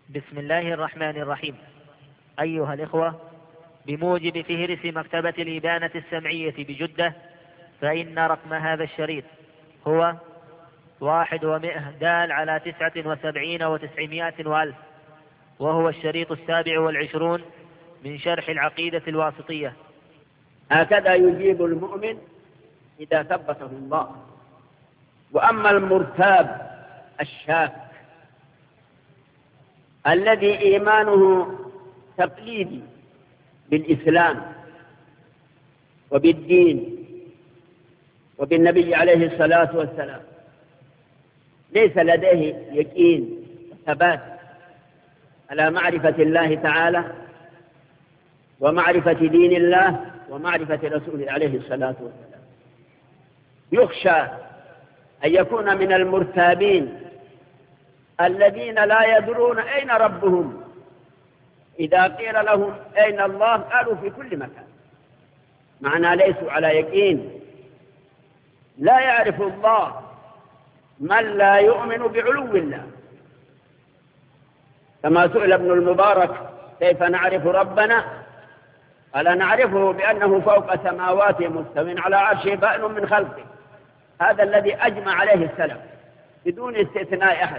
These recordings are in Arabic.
بسم الله الرحمن الرحيم. أيها الإخوة، بموجب فهرس مكتبة الإبانة السمعية بجدة، فإن رقم هذا الشريط هو 100 دال على 79 و900 وألف، وهو الشريط 27 من شرح العقيدة الواسطية. هكذا يجيب المؤمن إذا ثبته الله. وأما المرتاب الشاك الذي إيمانه تقليدي بالإسلام وبالدين وبالنبي عليه الصلاة والسلام، ليس لديه يقين وثبات على معرفة الله تعالى ومعرفة دين الله ومعرفة رسوله عليه الصلاة والسلام، يخشى أن يكون من المرتابين الذين لا يدرون أين ربهم. إذا قيل لهم أين الله قالوا في كل مكان، معنى ليسوا على يقين. لا يعرف الله من لا يؤمن بعلو الله، كما سئل ابن المبارك كيف نعرف ربنا؟ قال نعرفه بأنه فوق سماواته مستو على عرشه بائن من خلقه. هذا الذي أجمع عليه السلف بدون استثناء أحد.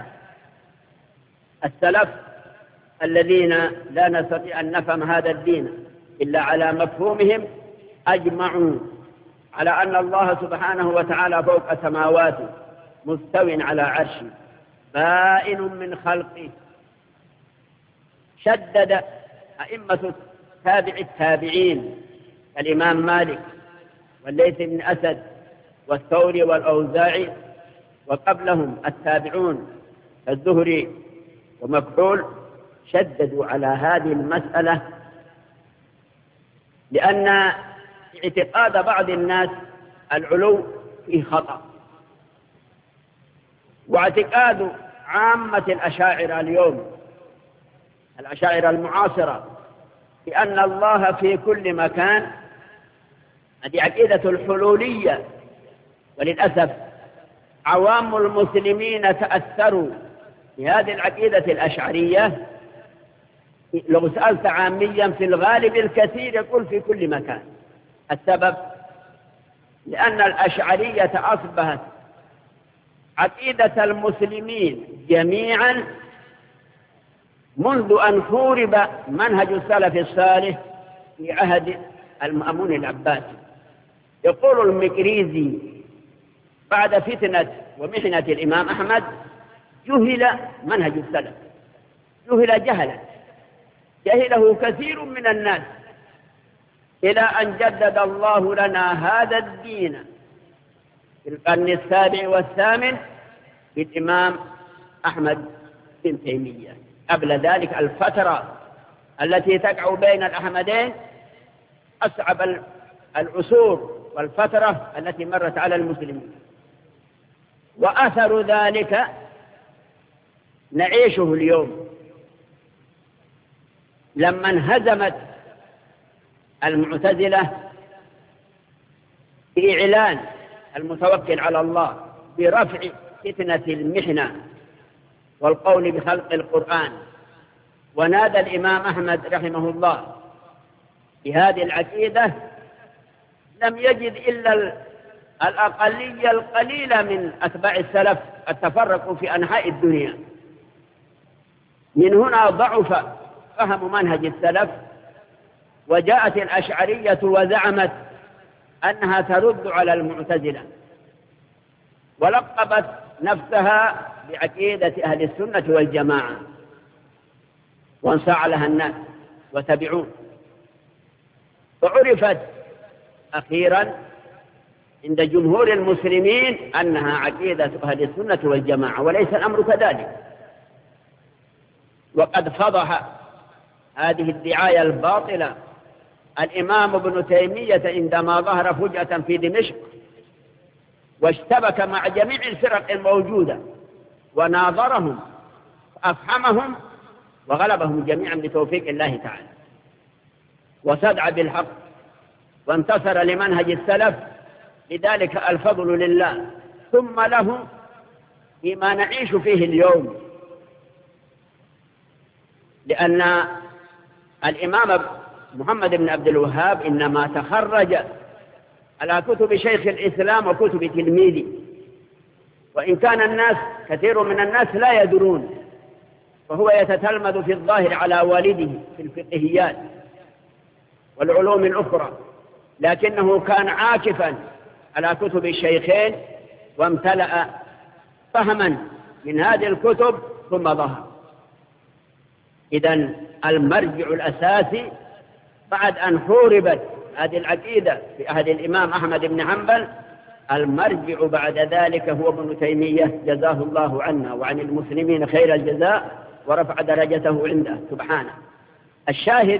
السلف الذين لا نستطيع أن نفهم هذا الدين إلا على مفهومهم أجمعوا على أن الله سبحانه وتعالى فوق سماواته مستو على عرشه بائن من خلقه. شدد أئمة التابعين الإمام مالك والليث بن أسد والثوري والأوزاعي، وقبلهم التابعون الزهري ومكحول، شددوا على هذه المسألة، لأن اعتقاد بعض الناس العلو فيه خطأ. واعتقاد عامة الأشاعرة اليوم، الأشاعرة المعاصرة، بأن الله في كل مكان، هذه عقيدة الحلولية. وللأسف عوام المسلمين تأثروا بهذه العقيدة الأشعرية. لو سألت عاميا في الغالب الكثير يقول في كل مكان. السبب لأن الأشعرية أصبحت عقيدة المسلمين جميعا منذ أن خورب منهج السلف الصالح في عهد المأمون العباسي. يقول المكريزي بعد فتنة ومحنة الإمام أحمد جهل منهج السلف، جهله كثير من الناس، إلى أن جدد الله لنا هذا الدين في القرن 7 والثامن بالإمام أحمد بن تيمية. قبل ذلك الفترة التي تقع بين الأحمدين أصعب العصور والفترة التي مرت على المسلمين، وأثر ذلك نعيشه اليوم. لما انهزمت المعتزلة بإعلان المتوكل على الله برفع فتنة المحنة والقول بخلق القرآن، ونادى الإمام أحمد رحمه الله بهذه العقيدة، لم يجد إلا الأقلية القليلة من أتباع السلف قد تفرقوا في أنحاء الدنيا. من هنا ضعف فهم منهج السلف، وجاءت الأشعرية وزعمت أنها ترد على المعتزلة، ولقبت نفسها بعقيدة أهل السنة والجماعة، وانصاع لها الناس وتبعون، وعرفت أخيرا عند جمهور المسلمين أنها عقيدة أهل السنة والجماعة، وليس الأمر كذلك. وقد فضح هذه الدعاية الباطلة الإمام ابن تيمية عندما ظهر فجأة في دمشق واشتبك مع جميع الفرق الموجودة وناظرهم وأفحمهم وغلبهم جميعا بتوفيق الله تعالى، وصدع بالحق وانتصر لمنهج السلف. لذلك الفضل لله ثم له فيما نعيش فيه اليوم. لأن الإمام محمد بن عبد الوهاب إنما تخرج على كتب شيخ الإسلام وكتب تلميذه، وإن كان الناس كثير من الناس لا يدرون، وهو يتتلمذ في الظاهر على والده في الفقهيات والعلوم الأخرى، لكنه كان عاكفا على كتب الشيخين وامتلأ فهما من هذه الكتب ثم ظهر. إذن المرجع الأساسي بعد أن حوربت هذه العقيدة في عهد الإمام أحمد بن حنبل، المرجع بعد ذلك هو ابن تيمية جزاه الله عنا وعن المسلمين خير الجزاء ورفع درجته عنده سبحانه. الشاهد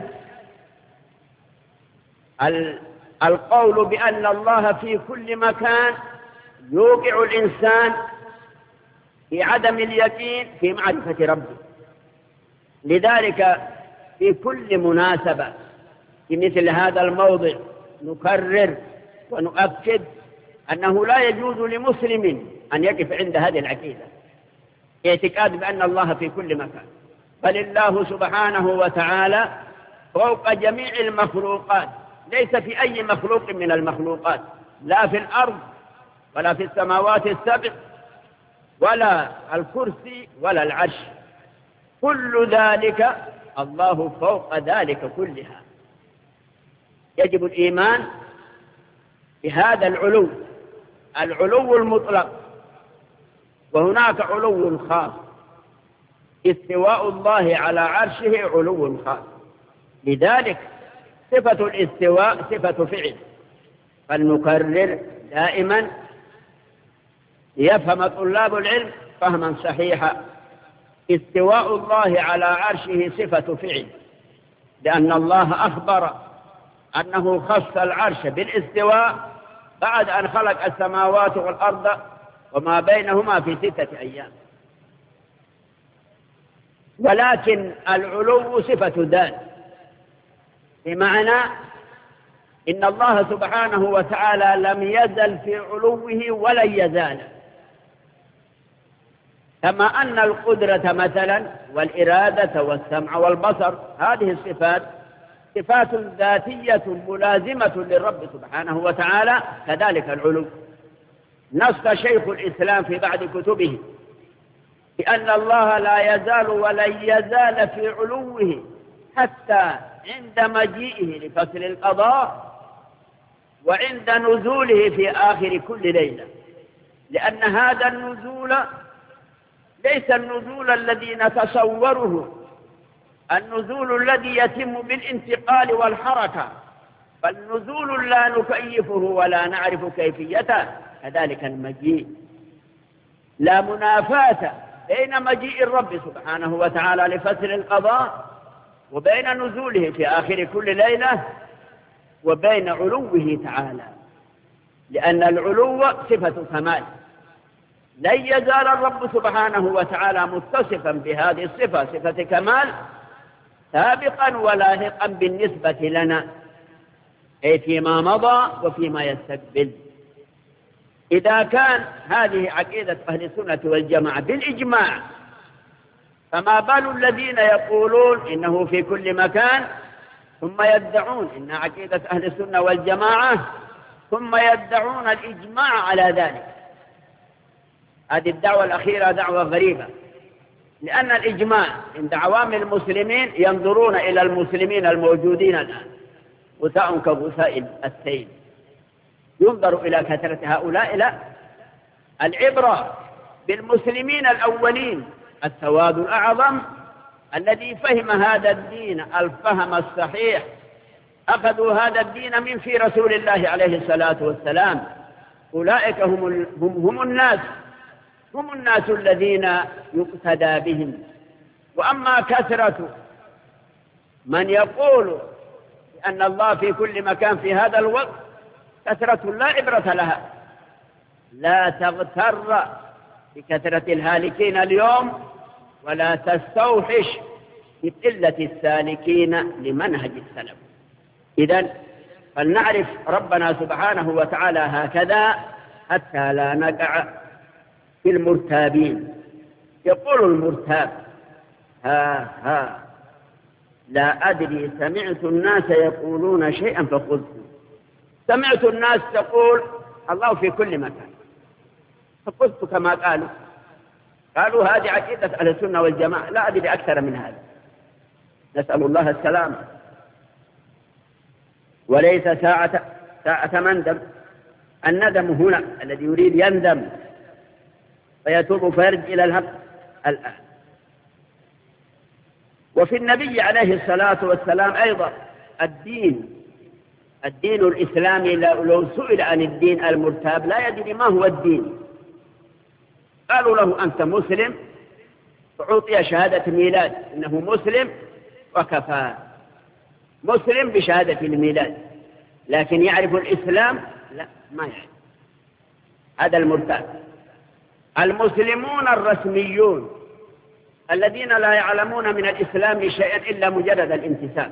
القول بأن الله في كل مكان يوقع الإنسان في عدم اليقين في معرفة ربه. لذلك في كل مناسبة في مثل هذا الموضع نكرر ونؤكد أنه لا يجوز لمسلم أن يقف عند هذه العقيدة، اعتقاد بأن الله في كل مكان، بل الله سبحانه وتعالى فوق جميع المخلوقات، ليس في أي مخلوق من المخلوقات، لا في الأرض ولا في السماوات السبع ولا الكرسي ولا العرش، كل ذلك الله فوق ذلك كلها. يجب الإيمان بهذا العلو المطلق، وهناك علو خاص، استواء الله على عرشه علو خاص، لذلك صفة الاستواء صفة فعل، فلنكرر دائما ليفهم طلاب العلم فهما صحيحا. استواء الله على عرشه صفة فعل، لأن الله أخبر أنه خص العرش بالاستواء بعد أن خلق السماوات والأرض وما بينهما في 6 أيام. ولكن العلو صفة ذات، بمعنى إن الله سبحانه وتعالى لم يزل في علوه ولن يزال، كما أن القدرة مثلا والإرادة والسمع والبصر هذه الصفات صفات ذاتية ملازمة للرب سبحانه وتعالى، كذلك العلو. نص شيخ الإسلام في بعض كتبه بأن الله لا يزال ولن يزال في علوه حتى عند مجيئه لفصل القضاء وعند نزوله في آخر كل ليلة، لأن هذا النزول ليس النزول الذي نتصوره، النزول الذي يتم بالانتقال والحركة، بل نزول لا نكيفه ولا نعرف كيفيته، كذلك المجيء. لا منافاة بين مجيء الرب سبحانه وتعالى لفصل القضاء وبين نزوله في آخر كل ليلة وبين علوه تعالى، لأن العلو صفة كمال، لن يزال الرب سبحانه وتعالى متصفا بهذه الصفة، صفة كمال، سابقا ولاحقا بالنسبة لنا، أي فيما مضى وفيما يستقبل. إذا كان هذه عقيدة أهل السنة والجماعة بالإجماع، فما بال الذين يقولون إنه في كل مكان ثم يدعون إن عقيدة أهل السنة والجماعة ثم يدعون الإجماع على ذلك؟ هذه الدعوة الأخيرة دعوة غريبة، لأن الإجماع عند عوام المسلمين ينظرون إلى المسلمين الموجودين الآن غثاء كغثاء السيل، ينظر إلى كثرة هؤلاء، لا، العبرة بالمسلمين الأولين، السواد الأعظم الذي فهم هذا الدين الفهم الصحيح، أخذوا هذا الدين من في رسول الله عليه الصلاة والسلام، أولئك هم الناس الذين يقتدى بهم. وأما كثرة من يقول بأن الله في كل مكان في هذا الوقت كثرة لا عبرة لها، لا تغتر بكثرة الهالكين اليوم ولا تستوحش بقلة السالكين لمنهج السلف. إذن فلنعرف ربنا سبحانه وتعالى هكذا حتى لا نقع في المرتابين. يقول المرتاب: ها لا أدري سمعت الناس يقولون شيئا فقلت. سمعت الناس تقول الله في كل مكان، فقلت كما قالوا هذه عقيدة أهل السنة والجماعة، لا أدري أكثر من هذا. نسأل الله السلامة. وليس ساعة مندم. الندم هنا الذي يريد يندم فيتوب فيرجع إلى الحق الآن. وفي النبي عليه الصلاة والسلام أيضا الدين الإسلامي لو سئل عن الدين المرتاب لا يدري ما هو الدين. قالوا له أنت مسلم، فأعطي شهادة ميلاد إنه مسلم وكفى. مسلم بشهادة الميلاد، لكن يعرف الإسلام؟ لا، ما يعرف. هذا المرتاب. المسلمون الرسميون الذين لا يعلمون من الإسلام شيئا إلا مجرد الانتساب،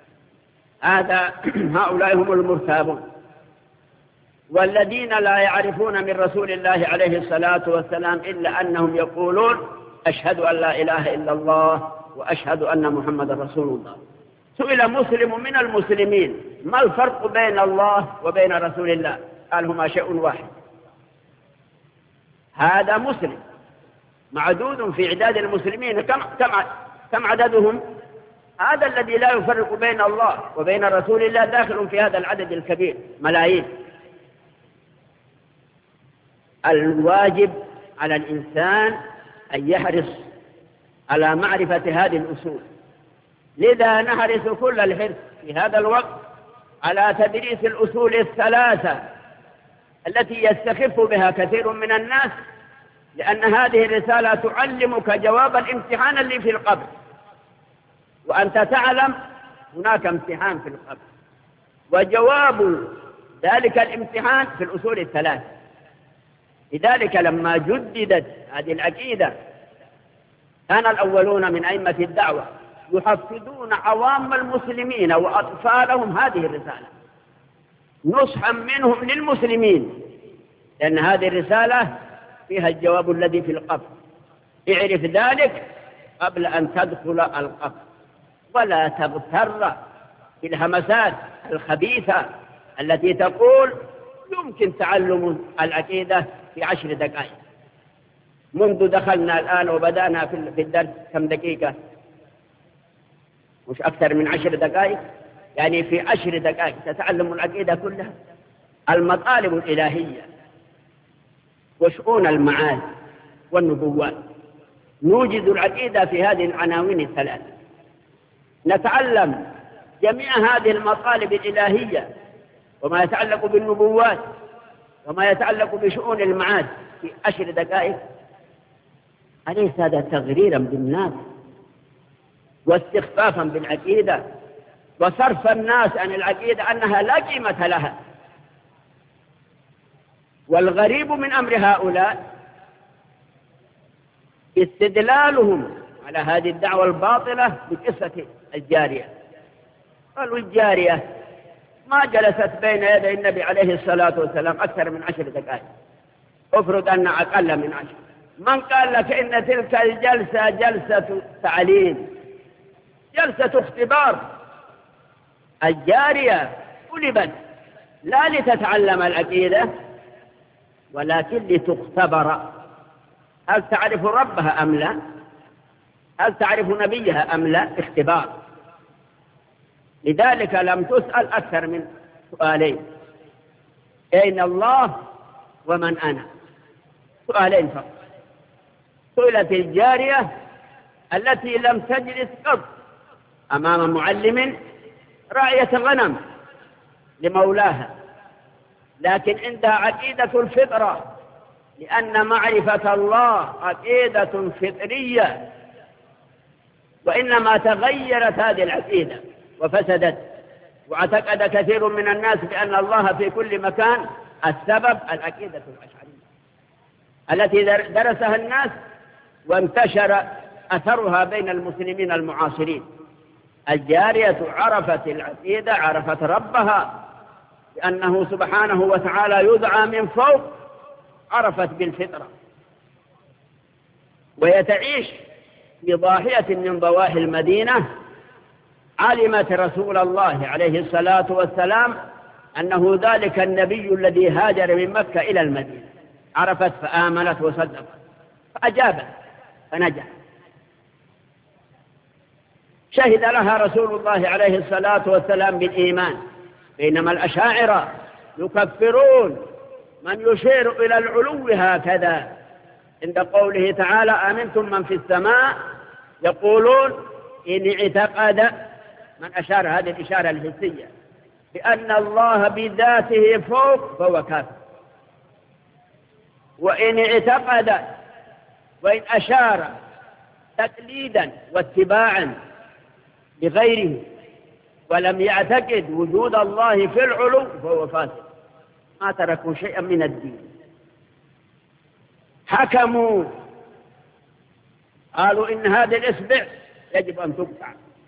هؤلاء هم المرتابون. والذين لا يعرفون من رسول الله عليه الصلاة والسلام إلا أنهم يقولون أشهد أن لا إله إلا الله وأشهد أن محمد رسول الله. سئل مسلم من المسلمين ما الفرق بين الله وبين رسول الله؟ قال هما شيء واحد. هذا مسلم معدود في عداد المسلمين. كم عددهم؟ هذا الذي لا يفرق بين الله وبين رسول الله داخل في هذا العدد الكبير، ملايين. الواجب على الإنسان أن يحرص على معرفة هذه الأصول. لذا نحرص كل الحرص في هذا الوقت على تدريس الأصول الثلاثة التي يستخف بها كثير من الناس، لأن هذه الرسالة تعلمك جواب الامتحان اللي في القبر، وأنت تعلم هناك امتحان في القبر، وجواب ذلك الامتحان في الأصول الثلاثة. لذلك لما جددت هذه العقيدة كان الأولون من أئمة الدعوة يحفظون عوام المسلمين وأطفالهم هذه الرسالة نصحا منهم للمسلمين، لأن هذه الرسالة فيها الجواب الذي في القبر. اعرف ذلك قبل أن تدخل القبر، ولا تغتر بالهمسات الخبيثة التي تقول يمكن تعلم العقيدة في 10 دقائق. منذ دخلنا الآن وبدأنا في الدرس كم دقيقة؟ مش أكثر من 10 دقائق. يعني في 10 دقائق تتعلم العقيدة كلها، المطالب الإلهية وشؤون المعاد والنبوات. نوجد العقيدة في هذه العناوين الثلاث، نتعلم جميع هذه المطالب الإلهية وما يتعلق بالنبوات وما يتعلق بشؤون المعاد في 10 دقائق. أليس هذا تغريرا بالناس واستخفافا بالعقيدة وصرف الناس عن العقيدة أنها لا قيمة لها؟ والغريب من أمر هؤلاء استدلالهم على هذه الدعوة الباطلة بقصة الجارية. قالوا الجارية ما جلست بين يدي النبي عليه الصلاة والسلام أكثر من 10 دقائق، افرض أن أقل من 10. من قال لك إن تلك الجلسة جلسة تعليم، جلسة اختبار؟ الجارية طلبت لا لتتعلم العقيدة ولكن لتختبر، هل تعرف ربها أم لا؟ هل تعرف نبيها أم لا؟ اختبار. لذلك لم تسأل أكثر من سؤالين: أين الله ومن أنا؟ سؤالين فقط. سئلت الجارية التي لم تجلس قط أمام معلم راعية غنم لمولاها، لكن عندها عقيدة الفطرة، لأن معرفة الله عقيدة فطرية، وإنما تغيرت هذه العقيدة وفسدت، واعتقد كثير من الناس بأن الله في كل مكان. السبب العقيدة الأشعرية التي درسها الناس وانتشر أثرها بين المسلمين المعاصرين. الجارية عرفت العقيدة، عرفت ربها لأنه سبحانه وتعالى يدعى من فوق، عرفت بالفطرة، وهي تعيش في ضاحية من ضواحي المدينة علمت رسول الله عليه الصلاة والسلام أنه ذلك النبي الذي هاجر من مكة إلى المدينة، عرفت فآمنت وصدقت فأجابت فنجح. شهد لها رسول الله عليه الصلاة والسلام بالإيمان، بينما الأشاعرة يكفرون من يشير إلى العلو هكذا عند قوله تعالى أمنتم من في السماء، يقولون إن اعتقد من أشار هذه الإشارة الحسية بأن الله بذاته فوق فهو كافر، وإن اعتقد وإن أشار تقليدا واتباعا لغيره ولم يعتقد وجود الله في العلو فهو فاسق، ما تركوا شيئا من الدين. حكموا قالوا إن هذه الإصبع يجب أن تقطع.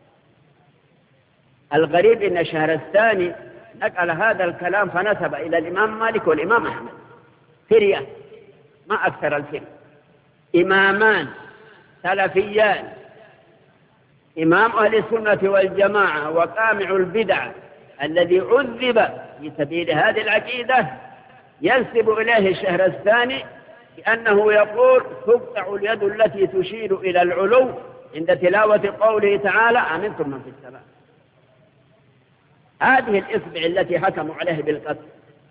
الغريب إن الشهرستاني نقل هذا الكلام فنسب إلى الإمام مالك والإمام أحمد، فرية ما أكثر الفرية، إمامان سلفيان، إمام أهل السنة والجماعة وقامع البدع الذي عذب في سبيل هذه العقيدة، ينسب إليه الشهرستاني بأنه يقول تقطع اليد التي تشير إلى العلو عند تلاوة قوله تعالى أمنتم من في السماء. هذه الإصبع التي حكموا عليه بالقتل،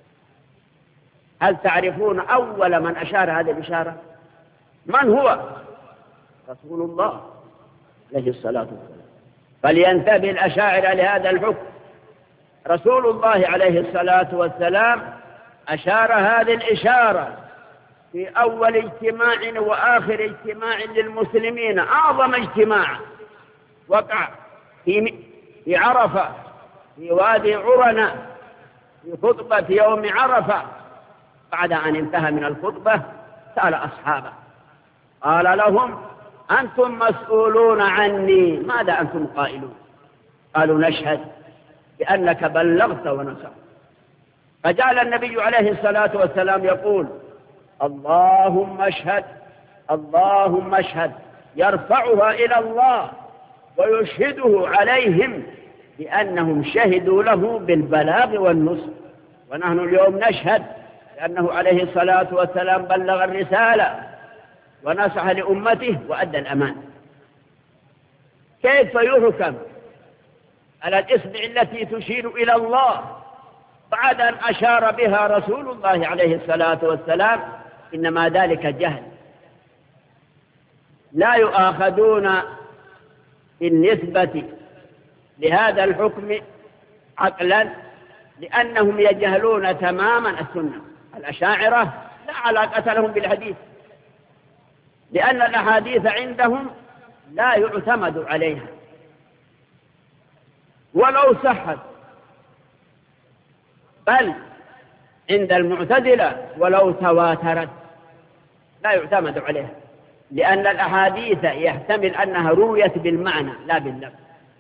هل تعرفون أول من أشار هذه الإشارة؟ من هو؟ رسول الله عليه الصلاة والسلام. فلينتبه الأشاعرة لهذا الحكم. رسول الله عليه الصلاة والسلام أشار هذه الإشارة في أول اجتماع وآخر اجتماع للمسلمين، أعظم اجتماع وقع في عرفة في وادي عرنة في خطبة يوم عرفة. بعد أن انتهى من الخطبة سأل أصحابه قال لهم أنتم مسؤولون عني، ماذا أنتم قائلون؟ قالوا نشهد بأنك بلغت ونصحت. فجعل النبي عليه الصلاة والسلام يقول اللهم اشهد اللهم اشهد، يرفعها إلى الله ويشهده عليهم بأنهم شهدوا له بالبلاغ والنصح. ونحن اليوم نشهد بأنه عليه الصلاة والسلام بلغ الرسالة ونصح لأمته وأدى الأمان. كيف يحكم على الإصبع التي تشير إلى الله بعد أن أشار بها رسول الله عليه الصلاة والسلام؟ إنما ذلك جهل. لا يؤاخذون بالنسبة لهذا الحكم عقلا لأنهم يجهلون تماما السنة. الأشاعرة لا علاقة لهم بالحديث، لأن الأحاديث عندهم لا يعتمد عليها، ولو صحت، بل عند المعتزلة ولو تواترت لا يعتمد عليها، لأن الأحاديث يحتمل أنها رويت بالمعنى لا باللفظ.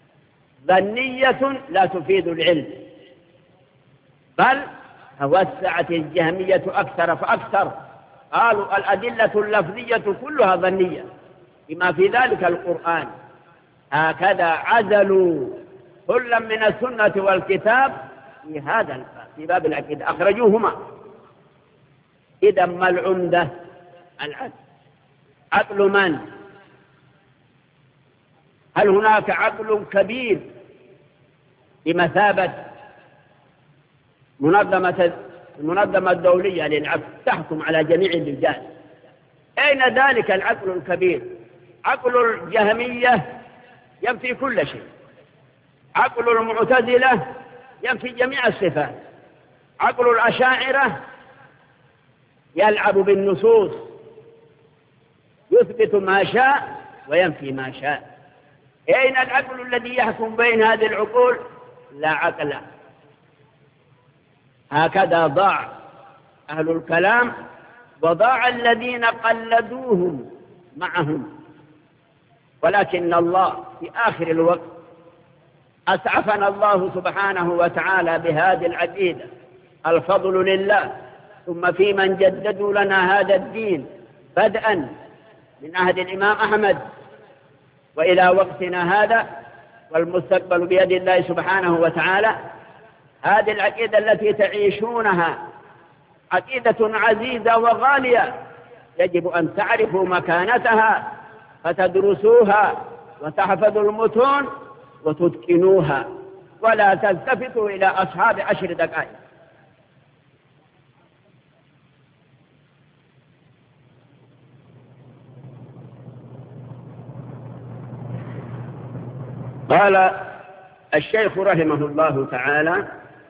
ظنية لا تفيد العلم، بل توسعت الجهمية أكثر فأكثر، قالوا الأدلة اللفظية كلها ظنية بما في ذلك القرآن. هكذا عزلوا كلا من السنة والكتاب في هذا الباب، في باب العقيدة أخرجوهما. إذا ما العمدة؟ العقل. عقل من؟ هل هناك عقل كبير بمثابة المنظمة الدولية للعقل تحكم على جميع الرجال؟ أين ذلك العقل الكبير؟ عقل الجهمية ينفي كل شيء، عقل المعتزلة ينفي جميع الصفات، عقل الأشاعرة يلعب بالنصوص، يثبت ما شاء وينفي ما شاء. أين العقل الذي يحكم بين هذه العقول؟ لا عقل. هكذا ضاع أهل الكلام وضاع الذين قلدوهم معهم. ولكن الله في آخر الوقت أسعفنا الله سبحانه وتعالى بهذه العقيدة، الفضل لله، ثم في من جددوا لنا هذا الدين بدءا من عهد الإمام أحمد وإلى وقتنا هذا والمستقبل بيد الله سبحانه وتعالى. هذه العقيدة التي تعيشونها عقيدة عزيزة وغالية، يجب أن تعرفوا مكانتها فتدرسوها وتحفظوا المتون وتتقنوها، ولا تلتفتوا إلى أصحاب 10 دقائق. قال الشيخ رحمه الله تعالى: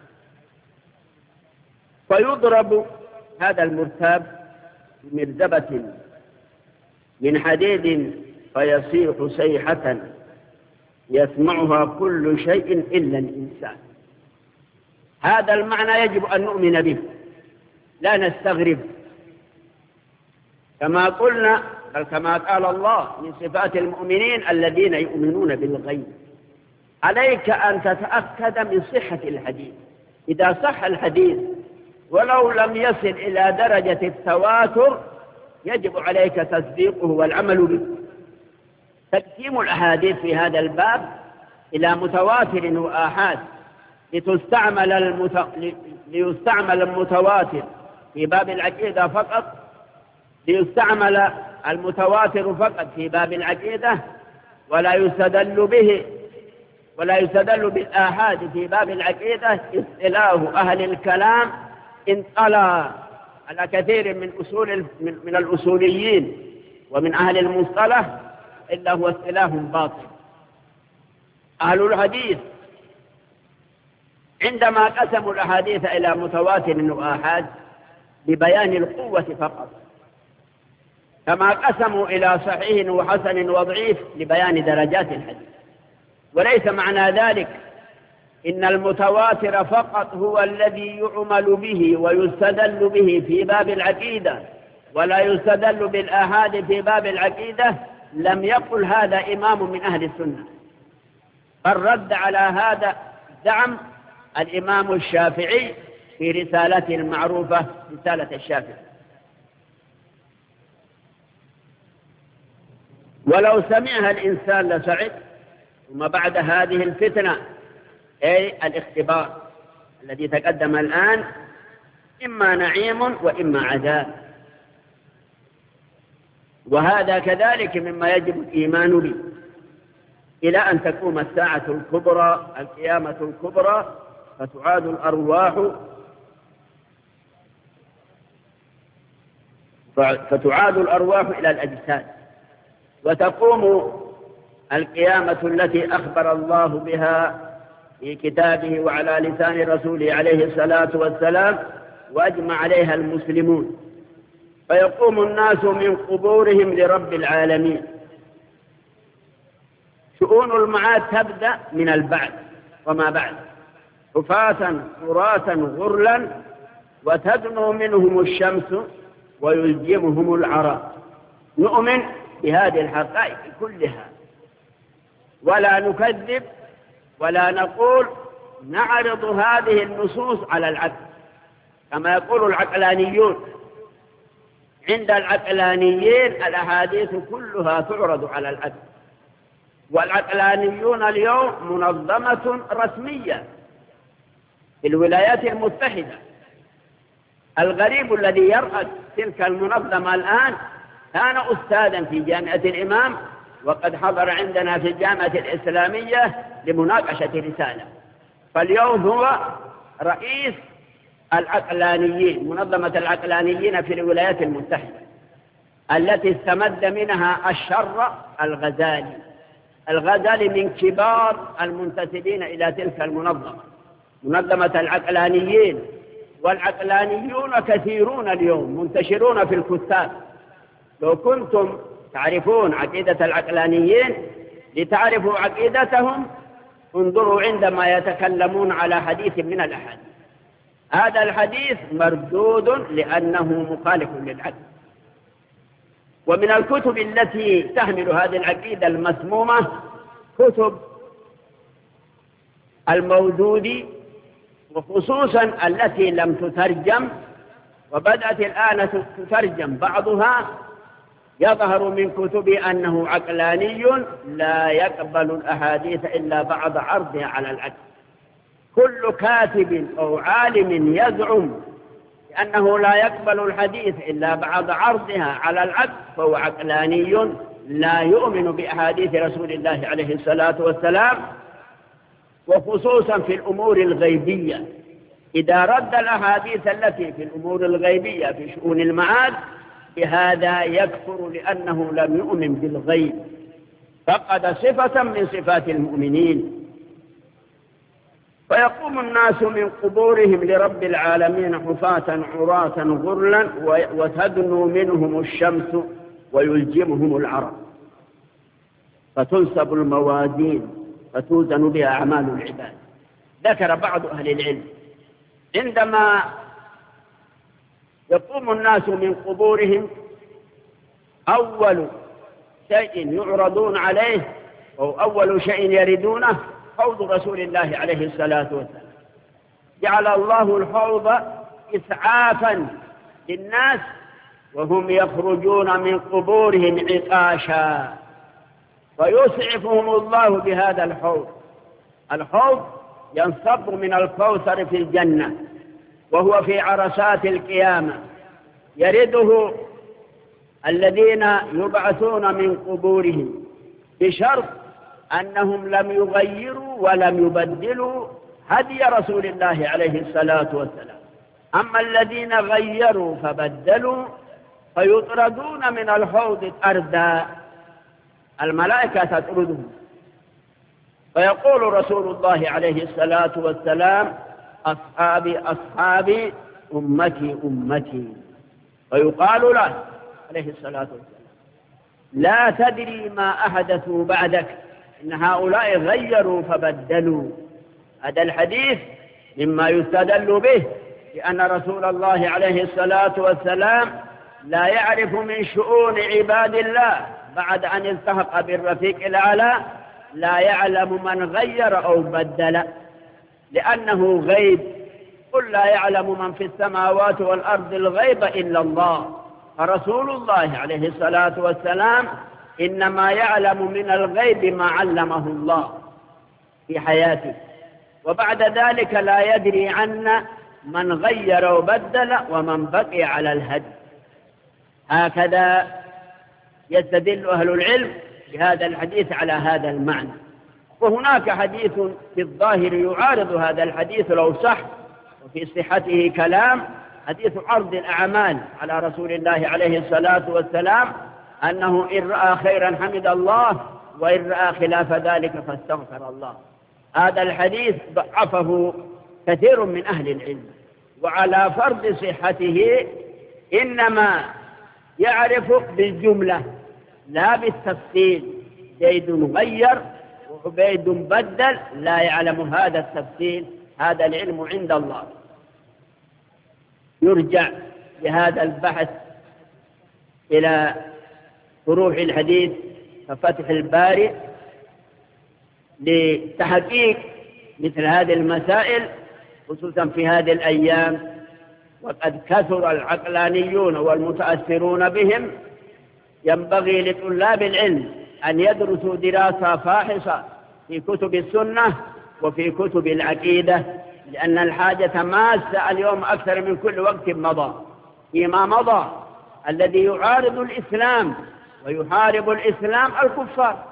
فيضرب هذا المرتاب بمرزبة من حديد فيصيح صيحة يسمعها كل شيء إلا الإنسان. هذا المعنى يجب أن نؤمن به، لا نستغرب، كما قلنا بل كما قال الله من صفات المؤمنين الذين يؤمنون بالغيب. عليك أن تتأكد من صحة الحديث. إذا صح الحديث ولو لم يصل إلى درجة التواتر يجب عليك تصديقه والعمل به. تقسيم الأحاديث في هذا الباب إلى متواتر وآحاد ليستعمل المتواتر في باب العقيدة فقط، ليستعمل المتواتر فقط في باب العقيدة، ولا يستدل بالآحاد في باب العقيدة. اصطلاح أهل الكلام انطلى على كثير من الأصوليين ومن أهل المصطلح، إلا هو اصطلاح باطل. أهل الحديث عندما قسموا الأحاديث إلى متواتر وآحاد ببيان القوة فقط، كما قسموا إلى صحيح وحسن وضعيف لبيان درجات الحديث. وليس معنى ذلك إن المتواتر فقط هو الذي يعمل به ويستدل به في باب العقيدة ولا يستدل بالآحاد في باب العقيدة. لم يقل هذا إمام من أهل السنة، بل رد على هذا الزعم الإمام الشافعي في رسالته المعروفة رسالة الشافعي. ولو سمعها الإنسان لسعد. ثم بعد هذه الفتنة أي الاختبار الذي تقدم الآن، إما نعيم وإما عذاب، وهذا كذلك مما يجب الإيمان به إلى أن تقوم الساعة الكبرى، القيامة الكبرى، فتعاد الأرواح إلى الأجساد، وتقوم القيامة التي أخبر الله بها في كتابه وعلى لسان رسوله عليه الصلاة والسلام، وأجمع عليها المسلمون. فيقوم الناس من قبورهم لرب العالمين. شؤون المعاد تبدأ من البعث وما بعد، حفاة عراة غرلا، وتدنو منهم الشمس ويلجمهم العراء. نؤمن بهذه الحقائق كلها ولا نكذب ولا نقول نعرض هذه النصوص على العقل كما يقول العقلانيون. عند العقلانيين الأحاديث كلها تعرض على العقل، والعقلانيون اليوم منظمة رسمية في الولايات المتحدة. الغريب الذي يرأس تلك المنظمة الآن كان أستاذا في جامعة الإمام، وقد حضر عندنا في الجامعة الإسلامية لمناقشة رسالة، فاليوم هو رئيس العقلانيين، منظمة العقلانيين في الولايات المتحدة، التي استمد منها الشر الغزالي من كبار المنتسبين إلى تلك المنظمة، منظمة العقلانيين. والعقلانيون كثيرون اليوم منتشرون في الكتاب. لو كنتم تعرفون عقيدة العقلانيين لتعرفوا عقيدتهم انظروا عندما يتكلمون على حديث من الأحاديث. هذا الحديث مردود لأنه مخالف للعقل. ومن الكتب التي تحمل هذه العقيدة المسمومة كتب الموجود، وخصوصا التي لم تترجم وبدأت الآن تترجم بعضها يظهر من كتبه أنه عقلاني لا يقبل الأحاديث إلا بعد عرضها على العقل. كل كاتب أو عالم يزعم أنه لا يقبل الحديث إلا بعد عرضها على العقل فهو عقلاني لا يؤمن بأحاديث رسول الله عليه الصلاة والسلام، وخصوصا في الأمور الغيبية. إذا رد الأحاديث التي في الأمور الغيبية في شؤون المعاد بهذا يكفر لأنه لم يؤمن بالغيب، فقد صفة من صفات المؤمنين. فيقوم الناس من قبورهم لرب العالمين حفاة عراة غرلا وتدنو منهم الشمس ويلجمهم العرق، فتنسب الموازين فتوزن بها أعمال العباد. ذكر بعض أهل العلم عندما يقوم الناس من قبورهم أول شيء يعرضون عليه أو أول شيء يردونه حوض رسول الله عليه الصلاة والسلام. جعل الله الحوض إسعافا للناس وهم يخرجون من قبورهم عطاشا، فيسعفهم الله بهذا الحوض. الحوض ينصب من الكوثر في الجنة وهو في عرصات القيامة، يرده الذين يبعثون من قبورهم بشرط أنهم لم يغيروا ولم يبدلوا هدي رسول الله عليه الصلاة والسلام. أما الذين غيروا فبدلوا فيطردون من الحوض طردا، الملائكة تطردهم. فيقول رسول الله عليه الصلاة والسلام: أصحابي أصحابي أمتي أمتي. ويقال له عليه الصلاة والسلام: لا تدري ما أحدثوا بعدك، إن هؤلاء غيروا فبدلوا. هذا الحديث مما يستدل به لأن رسول الله عليه الصلاة والسلام لا يعرف من شؤون عباد الله بعد أن التحق بالرفيق الأعلى، لا يعلم من غير أو بدل، لأنه غيب. قل لا يعلم من في السماوات والأرض الغيب إلا الله. فرسول الله عليه الصلاة والسلام إنما يعلم من الغيب ما علمه الله في حياته، وبعد ذلك لا يدري عنا من غير وبدل ومن بقي على الهدي. هكذا يستدل أهل العلم بهذا الحديث على هذا المعنى. وهناك حديث في الظاهر يعارض هذا الحديث لو صح، وفي صحته كلام، حديث عرض الأعمال على رسول الله عليه الصلاة والسلام، أنه إن رأى خيرا حمد الله وإن رأى خلاف ذلك فاستغفر الله. هذا الحديث ضعفه كثير من أهل العلم، وعلى فرض صحته إنما يعرف بالجملة لا بالتفصيل. زيد غير وعبيد بدل، لا يعلم هذا التفصيل، هذا العلم عند الله. يرجع لهذا البحث إلى فروع الحديث كفتح الباري لتحقيق مثل هذه المسائل، خصوصا في هذه الأيام، وقد كثر العقلانيون والمتأثرون بهم. ينبغي لطلاب العلم أن يدرسوا دراسة فاحصة في كتب السنة وفي كتب العقيدة، لأن الحاجة ماسة اليوم أكثر من كل وقت مضى. فيما مضى الذي يعارض الإسلام ويحارب الإسلام الكفار،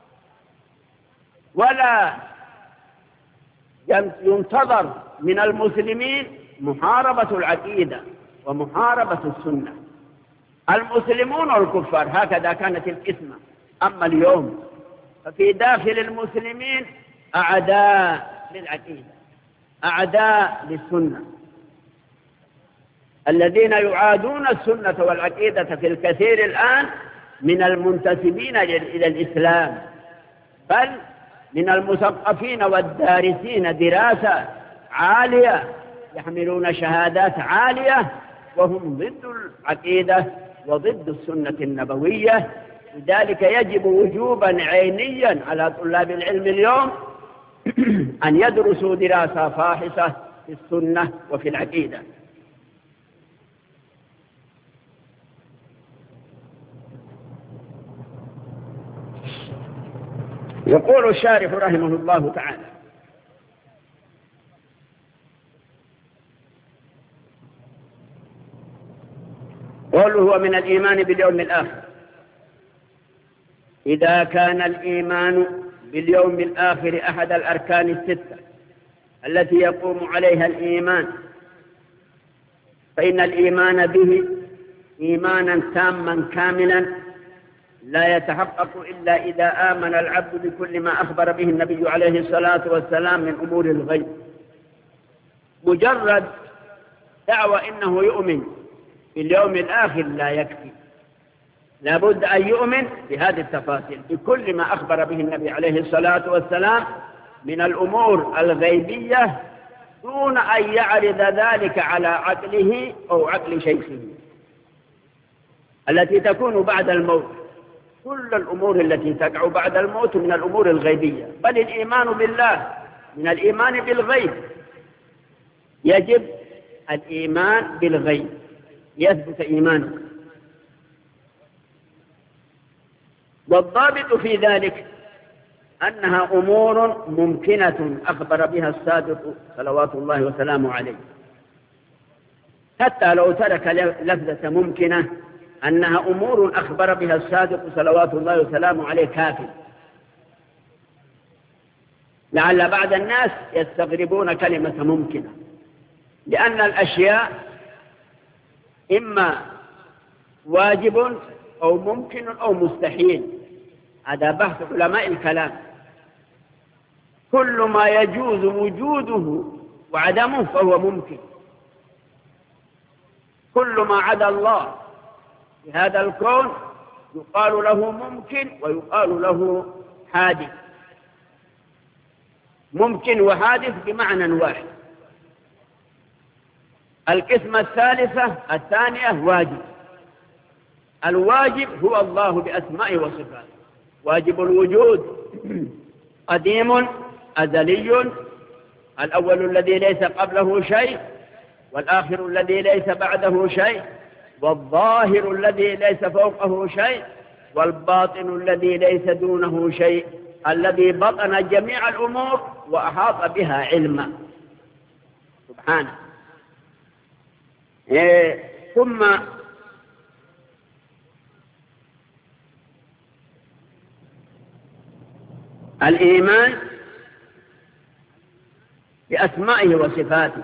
ولا ينتظر من المسلمين محاربة العقيدة ومحاربة السنة. المسلمون والكفار هكذا كانت القسمة. أما اليوم ففي داخل المسلمين أعداء للعقيدة، أعداء للسنة، الذين يعادون السنة والعقيدة في الكثير الآن من المنتسبين إلى الإسلام، بل من المثقفين والدارسين دراسة عالية، يحملون شهادات عالية وهم ضد العقيدة وضد السنة النبوية. لذلك يجب وجوبا عينيا على طلاب العلم اليوم أن يدرسوا دراسة فاحصة في السنة وفي العقيدة. يقول الشارح رحمه الله تعالى: قوله هو من الإيمان باليوم الآخر. إذا كان الإيمان باليوم الآخر أحد الأركان الستة التي يقوم عليها الإيمان، فإن الإيمان به إيمانا تاما كاملا لا يتحقق إلا إذا آمن العبد بكل ما أخبر به النبي عليه الصلاة والسلام من أمور الغيب. مجرد دعوة إنه يؤمن باليوم الآخر لا يكفي، لابد أن يؤمن بهذه التفاصيل بكل ما أخبر به النبي عليه الصلاة والسلام من الأمور الغيبية، دون أن يعرض ذلك على عقله أو عقل شيخه التي تكون بعد الموت. كل الأمور التي تقع بعد الموت من الأمور الغيبية، بل الإيمان بالله من الإيمان بالغيب. يجب الإيمان بالغيب يثبت إيمانه. والضابط في ذلك أنها أمور ممكنة أخبر بها الصادق صلوات الله وسلامه عليه، حتى لو ترك لفظة ممكنة، أنها أمور أخبر بها الصادق صلوات الله وسلامه عليه كافٍ. لعل بعض الناس يستغربون كلمة ممكنة، لأن الأشياء إما واجب أو ممكن أو مستحيل، هذا بحث علماء الكلام. كل ما يجوز وجوده وعدمه فهو ممكن، كل ما عدا الله في هذا الكون يقال له ممكن ويقال له حادث. ممكن وحادث بمعنى واحد. القسمة الثانية واجب. الواجب هو الله بأسمائه وصفاته، واجب الوجود قديم أزلي، الأول الذي ليس قبله شيء، والآخر الذي ليس بعده شيء، والظاهر الذي ليس فوقه شيء، والباطن الذي ليس دونه شيء، الذي بطن جميع الأمور وأحاط بها علما سبحانه. ثم الإيمان بأسمائه وصفاته.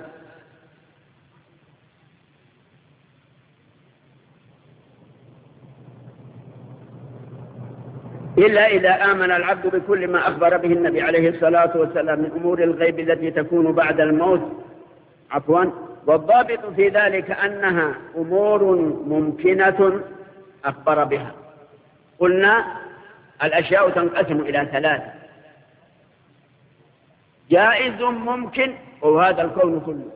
إلا إذا آمن العبد بكل ما أخبر به النبي عليه الصلاة والسلام من أمور الغيب التي تكون بعد الموت. والضابط في ذلك أنها أمور ممكنة أخبر بها. قلنا الأشياء تنقسم إلى ثلاثة: جائز ممكن وهذا الكون كله.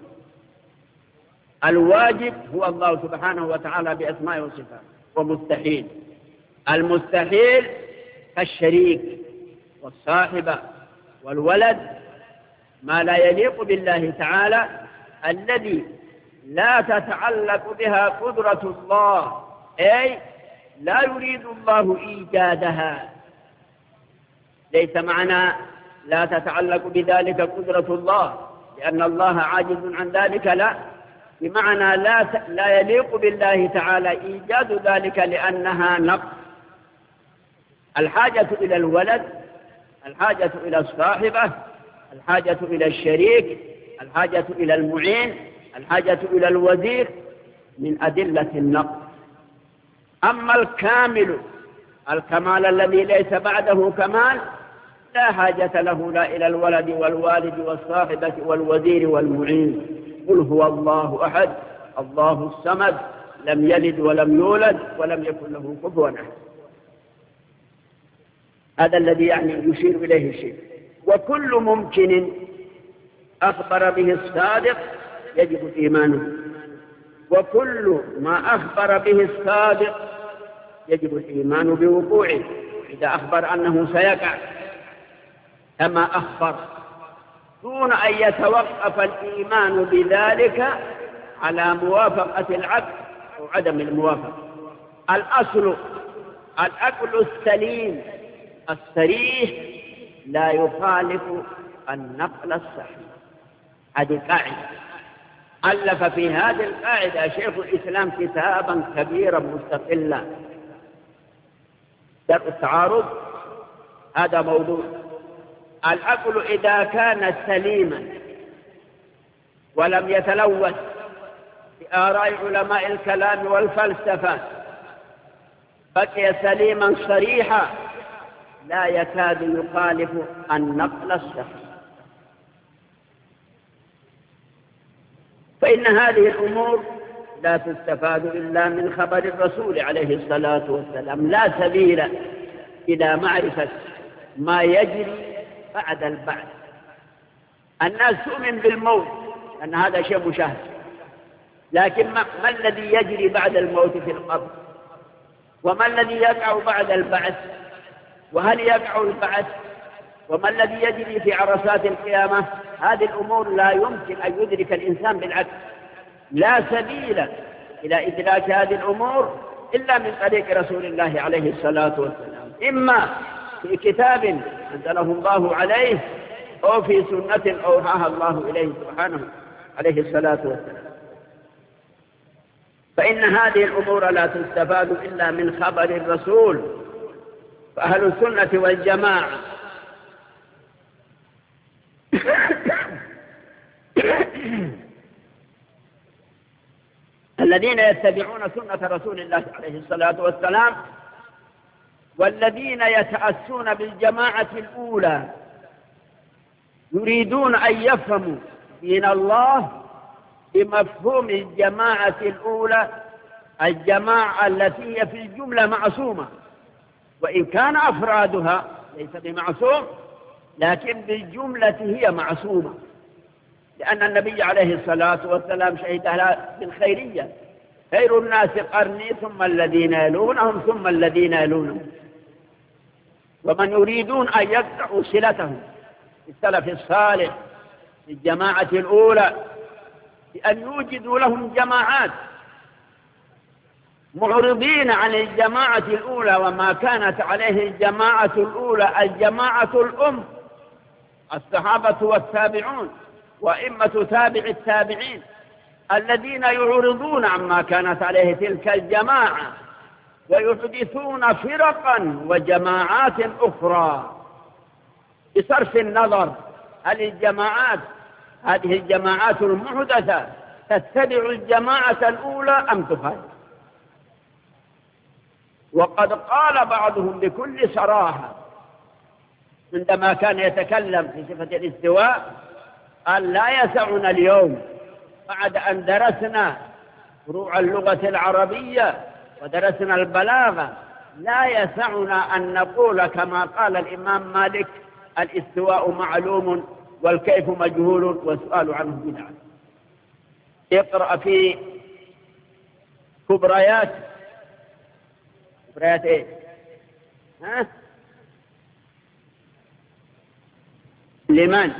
الواجب هو الله سبحانه وتعالى بأسمائه وصفاته، ومستحيل. المستحيل كالشريك والصاحبة والولد، ما لا يليق بالله تعالى، الذي لا تتعلق بها قدرة الله، أي لا يريد الله إيجادها. ليس معنى لا تتعلق بذلك قدرة الله لأن الله عاجز عن ذلك، لا، بمعنى لا يليق بالله تعالى إيجاد ذلك لأنها نقص. الحاجة إلى الولد، الحاجة إلى الصاحبة، الحاجة إلى الشريك، الحاجة إلى المعين، الحاجة إلى الوزير من أدلة النقص. أما الكامل، الكمال الذي ليس بعده كمال، لا حاجة له لا إلى الولد والوالد والصاحبة والوزير والمعين. قل هو الله أحد الله الصمد لم يلد ولم يولد ولم يكن له كفوا أحد. هذا الذي يشير إليه الشيء. وكل ممكن أخبر به الصادق يجب إيمانه، وكل ما أخبر به الصادق يجب الإيمان بوقوعه. إذا أخبر أنه سيقع كما أخبر، دون أن يتوقف الإيمان بذلك على موافقة العبد أو عدم الموافقة. الأصل العقل السليم الصريح لا يخالف النقل الصحيح. هذه قاعدة ألف في هذه القاعدة شيخ الإسلام كتابا كبيرا مستقلا. درء التعارض هذا موضوع. العقل إذا كان سليما ولم يتلوث بآراء علماء الكلام والفلسفة بقي سليما صريحا لا يكاد يخالف النقل الصحيح. فإن هذه الأمور لا تستفاد إلا من خبر الرسول عليه الصلاة والسلام. لا سبيل إلى معرفة ما يجري بعد البعث. الناس تؤمن بالموت أن هذا شيء مشاهد، لكن ما الذي يجري بعد الموت في القبر؟ وما الذي يقع بعد البعث؟ وهل يقع البعث؟ وما الذي يجري في عرصات القيامة؟ هذه الأمور لا يمكن أن يدرك الإنسان بالعكس. لا سبيل إلى إدراك هذه الأمور إلا من طريق رسول الله عليه الصلاة والسلام، إما في كتاب أنزله الله عليه أو في سنة أوحاها الله إليه سبحانه عليه الصلاة والسلام. فإن هذه الأمور لا تستفاد إلا من خبر الرسول. فأهل السنة والجماعة الذين يتبعون سنة رسول الله عليه الصلاة والسلام والذين يتأسون بالجماعة الأولى يريدون أن يفهموا دين الله بمفهوم الجماعة الأولى، الجماعة التي هي في الجملة معصومة، وإن كان أفرادها ليس بمعصوم لكن بالجملة هي معصومة، لأن النبي عليه الصلاة والسلام شهد لها بالخيرية: خير الناس قرني ثم الذين يلونهم ثم الذين يلونهم. ومن يريدون أن يقطعوا صلتهم بالسلف الصالح في الجماعة الأولى بأن يوجدوا لهم جماعات معرضين عن الجماعة الأولى وما كانت عليه الجماعة الأولى، الجماعة الأم الصحابة والتابعون وإمة تابع التابعين الذين يعرضون عما كانت عليه تلك الجماعة ويحدثون فرقا وجماعات أخرى بصرف النظر هل الجماعات هذه الجماعات المحدثة تتبع الجماعة الأولى أم تخالف. وقد قال بعضهم بكل صراحة عندما كان يتكلم في صفة الاستواء قال: لا يسعنا اليوم بعد أن درسنا فروع اللغة العربية ودرسنا البلاغة لا يسعنا أن نقول كما قال الإمام مالك: الاستواء معلوم والكيف مجهول والسؤال عنه بدعة. اقرأ في كبريات ايه؟ لمن؟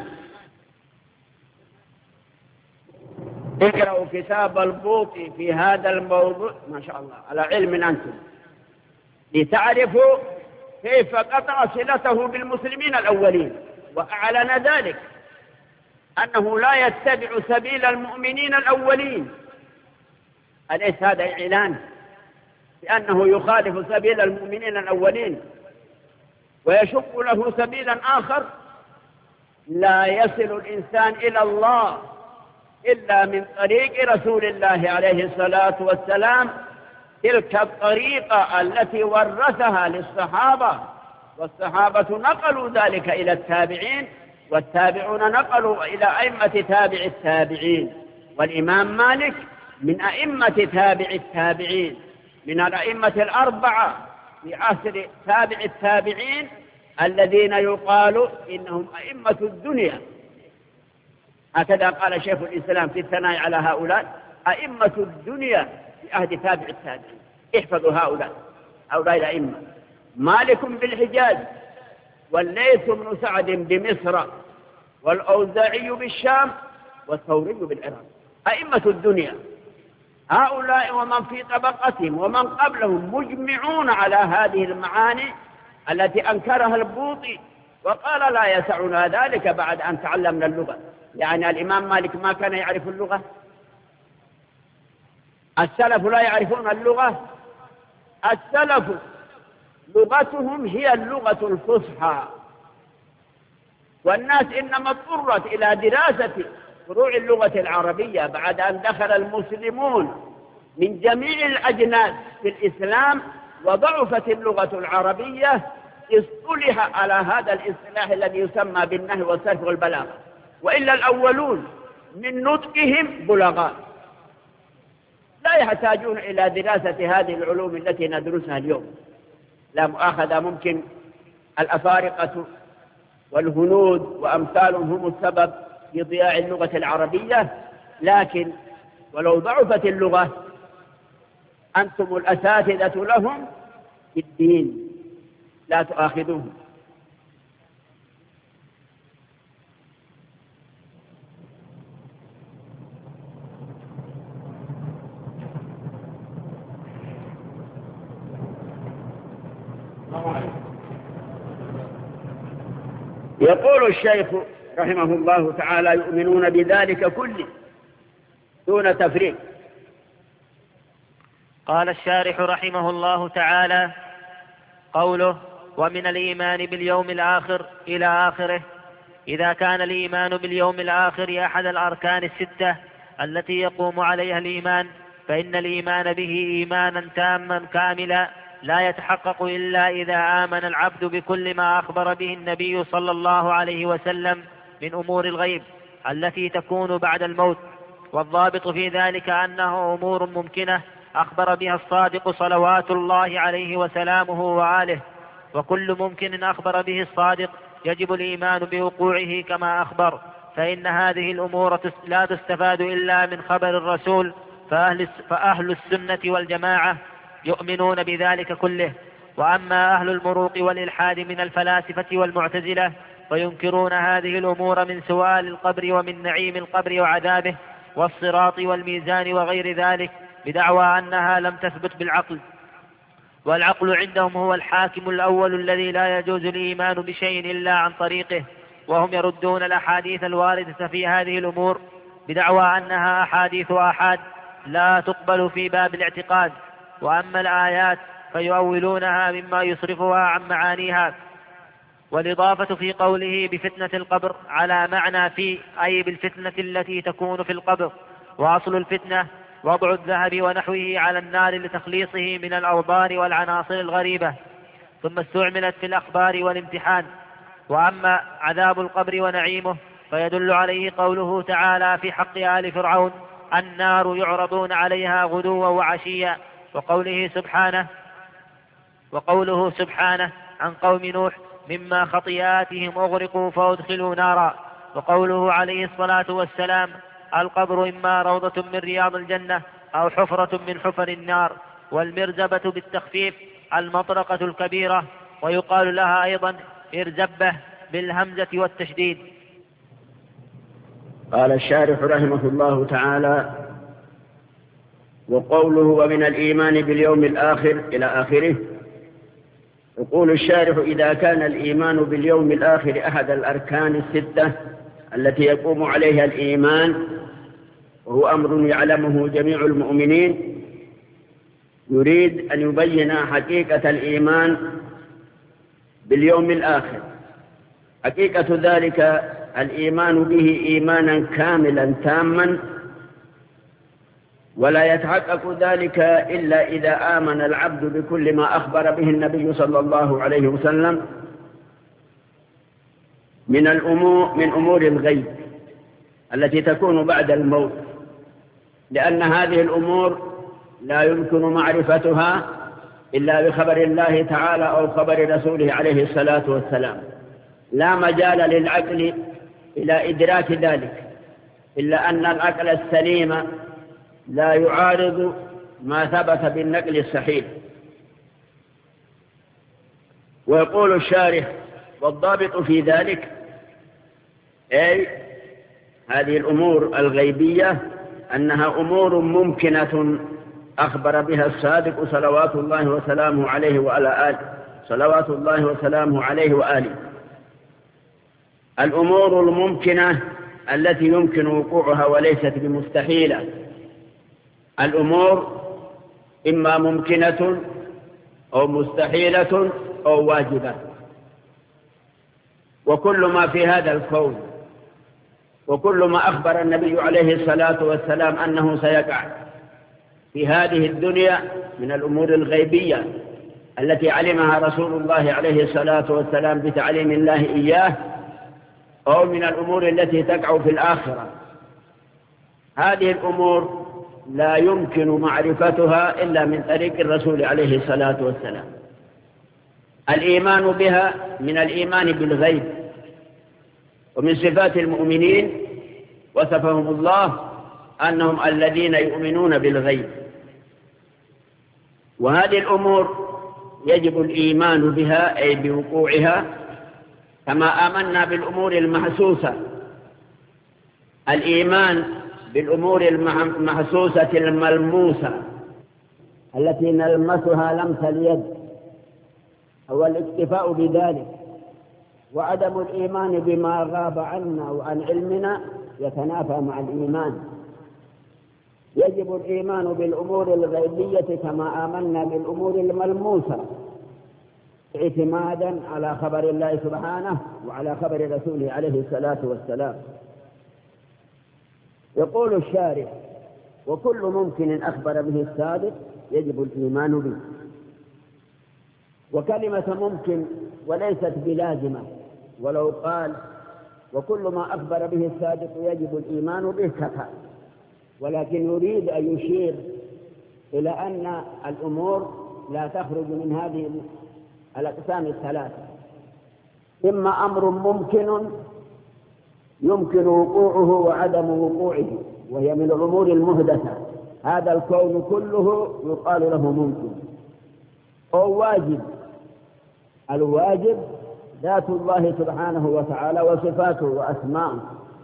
اقرأوا كتاب البوطي في هذا الموضوع، ما شاء الله على علم أنتم، لتعرفوا كيف قطع صلته بالمسلمين الأولين، وأعلن ذلك أنه لا يتبع سبيل المؤمنين الأولين. أليس هذا إعلان بأنه يخالف سبيل المؤمنين الأولين ويشق له سبيلا آخر؟ لا يصل الإنسان إلى الله إلا من طريق رسول الله عليه الصلاة والسلام، تلك الطريقة التي ورثها للصحابة، والصحابة نقلوا ذلك إلى التابعين، والتابعون نقلوا إلى أئمة تابع التابعين، والإمام مالك من أئمة تابع التابعين، من الأئمة الأربعة في عصر تابع التابعين الذين يقال إنهم أئمة الدنيا. هكذا قال شيخ الإسلام في الثناء على هؤلاء: أئمة الدنيا في عهد تابع التابعين. احفظوا هؤلاء الأئمة: مالك بالحجاز، والليث بن سعد بمصر، والأوزاعي بالشام، والثوري بالعراق. أئمة الدنيا هؤلاء ومن في طبقتهم ومن قبلهم مجمعون على هذه المعاني التي أنكرها البوطي وقال لا يسعنا ذلك بعد أن تعلمنا اللغة. يعني الإمام مالك ما كان يعرف اللغة؟ السلف لا يعرفون اللغة؟ السلف لغتهم هي اللغة الفصحى، والناس إنما اضطرت إلى دراسة فروع اللغة العربية بعد أن دخل المسلمون من جميع الأجناس في الإسلام وضعفت اللغة العربية. اصطلح على هذا الاصطلاح الذي يسمى بالنهي والصرف والبلاغة، وإلا الأولون من نطقهم بلغاء لا يحتاجون إلى دراسة هذه العلوم التي ندرسها اليوم. لا مؤاخذة، ممكن الأفارقة والهنود وأمثالهم هم السبب في ضياع اللغة العربية، لكن ولو ضعفت اللغة أنتم الأساتذة لهم في الدين، لا تؤاخذوهم. يقول الشيخ رحمه الله تعالى: يؤمنون بذلك كله دون تفريق. قال الشارح رحمه الله تعالى: قوله ومن الإيمان باليوم الآخر إلى آخره. إذا كان الإيمان باليوم الآخر أحد الأركان الستة التي يقوم عليها الإيمان، فإن الإيمان به إيمانا تاما كاملا لا يتحقق إلا إذا آمن العبد بكل ما أخبر به النبي صلى الله عليه وسلم من أمور الغيب التي تكون بعد الموت. والضابط في ذلك أنه أمور ممكنة أخبر بها الصادق صلوات الله عليه وسلامه وآله، وكل ممكن أخبر به الصادق يجب الإيمان بوقوعه كما أخبر، فإن هذه الأمور لا تستفاد إلا من خبر الرسول، فأهل السنة والجماعة يؤمنون بذلك كله. وأما أهل المروق والإلحاد من الفلاسفة والمعتزلة فينكرون هذه الأمور من سؤال القبر ومن نعيم القبر وعذابه والصراط والميزان وغير ذلك بدعوى أنها لم تثبت بالعقل، والعقل عندهم هو الحاكم الأول الذي لا يجوز الإيمان بشيء إلا عن طريقه. وهم يردون الأحاديث الواردة في هذه الأمور بدعوى أنها أحاديث آحاد لا تقبل في باب الاعتقاد. وأما الآيات فيؤولونها مما يصرفها عن معانيها. والإضافة في قوله بفتنة القبر على معنى في، أي بالفتنة التي تكون في القبر. وأصل الفتنة وضع الذهب ونحوه على النار لتخليصه من الأوبار والعناصر الغريبة، ثم استعملت في الأخبار والامتحان. وأما عذاب القبر ونعيمه فيدل عليه قوله تعالى في حق آل فرعون: النار يعرضون عليها غدوا وعشيا. وقوله سبحانه عن قوم نوح: مما خطيئاتهم أغرقوا فأدخلوا نارا. وقوله عليه الصلاة والسلام: القبر إما روضة من رياض الجنة أو حفرة من حفر النار. والمرزبة بالتخفيف المطرقة الكبيرة، ويقال لها أيضا إرزبة بالهمزة والتشديد. قال الشارح رحمه الله تعالى: وقوله ومن الإيمان باليوم الآخر إلى آخره. يقول الشارح: إذا كان الإيمان باليوم الآخر أحد الأركان الستة التي يقوم عليها الإيمان، وهو أمر يعلمه جميع المؤمنين، يريد أن يبين حقيقة الإيمان باليوم الآخر. حقيقة ذلك الإيمان به إيمانا كاملا تاما، ولا يتحقق ذلك إلا إذا آمن العبد بكل ما أخبر به النبي صلى الله عليه وسلم من أمور الغيب التي تكون بعد الموت، لأن هذه الأمور لا يمكن معرفتها إلا بخبر الله تعالى أو خبر رسوله عليه الصلاة والسلام. لا مجال للعقل إلى إدراك ذلك، إلا أن العقل السليم لا يعارض ما ثبت بالنقل الصحيح. ويقول الشارح: والضابط في ذلك أي هذه الأمور الغيبية أنها أمور ممكنة أخبر بها الصادق صلوات الله وسلامه عليه وعلى آله، صلوات الله وسلامه عليه وآله. الأمور الممكنة التي يمكن وقوعها وليست بمستحيلة. الأمور إما ممكنة أو مستحيلة أو واجبة، وكل ما في هذا الكون وكل ما أخبر النبي عليه الصلاة والسلام أنه سيقع في هذه الدنيا من الأمور الغيبية التي علمها رسول الله عليه الصلاة والسلام بتعليم الله إياه، أو من الأمور التي تقع في الآخرة، هذه الأمور لا يمكن معرفتها إلا من طريق الرسول عليه الصلاة والسلام. الإيمان بها من الإيمان بالغيب، ومن صفات المؤمنين وصفهم الله أنهم الذين يؤمنون بالغيب. وهذه الأمور يجب الإيمان بها أي بوقوعها كما آمنا بالأمور المحسوسة. الإيمان بالأمور المحسوسة الملموسة التي نلمسها لمس اليد هو الاكتفاء بذلك، وعدم الإيمان بما غاب عنا وعن علمنا يتنافى مع الإيمان. يجب الإيمان بالأمور الغيبية كما آمنا بالأمور الملموسة اعتمادا على خبر الله سبحانه وعلى خبر رسوله عليه الصلاة والسلام. يقول الشارع: وكل ممكن أخبر به الصادق يجب الإيمان به. وكلمة ممكن وليست بلازمة، ولو قال وكل ما أخبر به الصادق يجب الإيمان به كفى، ولكن يريد أن يشير إلى أن الأمور لا تخرج من هذه الأقسام الثلاثة: إما أمر ممكن يمكن وقوعه وعدم وقوعه، وهي من الأمور المحدثة، هذا الكون كله يقال له ممكن، أو واجب، الواجب ذات الله سبحانه وتعالى وصفاته وأسماءه،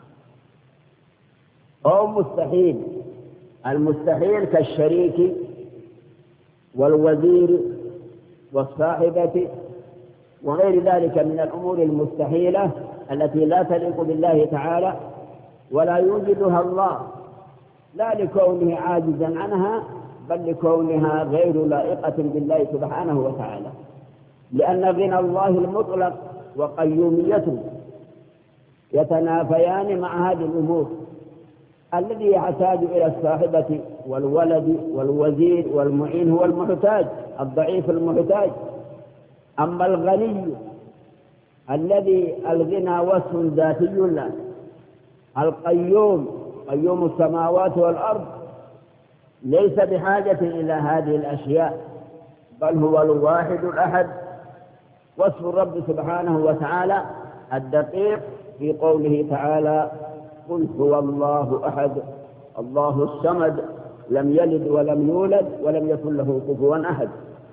أو مستحيل، المستحيل كالشريك والوزير والصاحبة وغير ذلك من الأمور المستحيلة التي لا تليق بالله تعالى ولا يوجدها الله، لا لكونه عاجزا عنها بل لكونها غير لائقة بالله سبحانه وتعالى، لأن غنى الله المطلق وقيوميته يتنافيان مع هذه الأمور. الذي يحتاج إلى الصاحبة والولد والوزير والمعين هو المحتاج، الضعيف المحتاج. أما الغني الذي الغنى وصف ذاتي له، القيوم قيوم السماوات والأرض، ليس بحاجة إلى هذه الأشياء، بل هو الواحد الأحد. وصف الرب سبحانه وتعالى الدقيق في قوله تعالى: قل هو الله أحد الله الصمد لم يلد ولم يولد ولم يكن له كفوا أحد.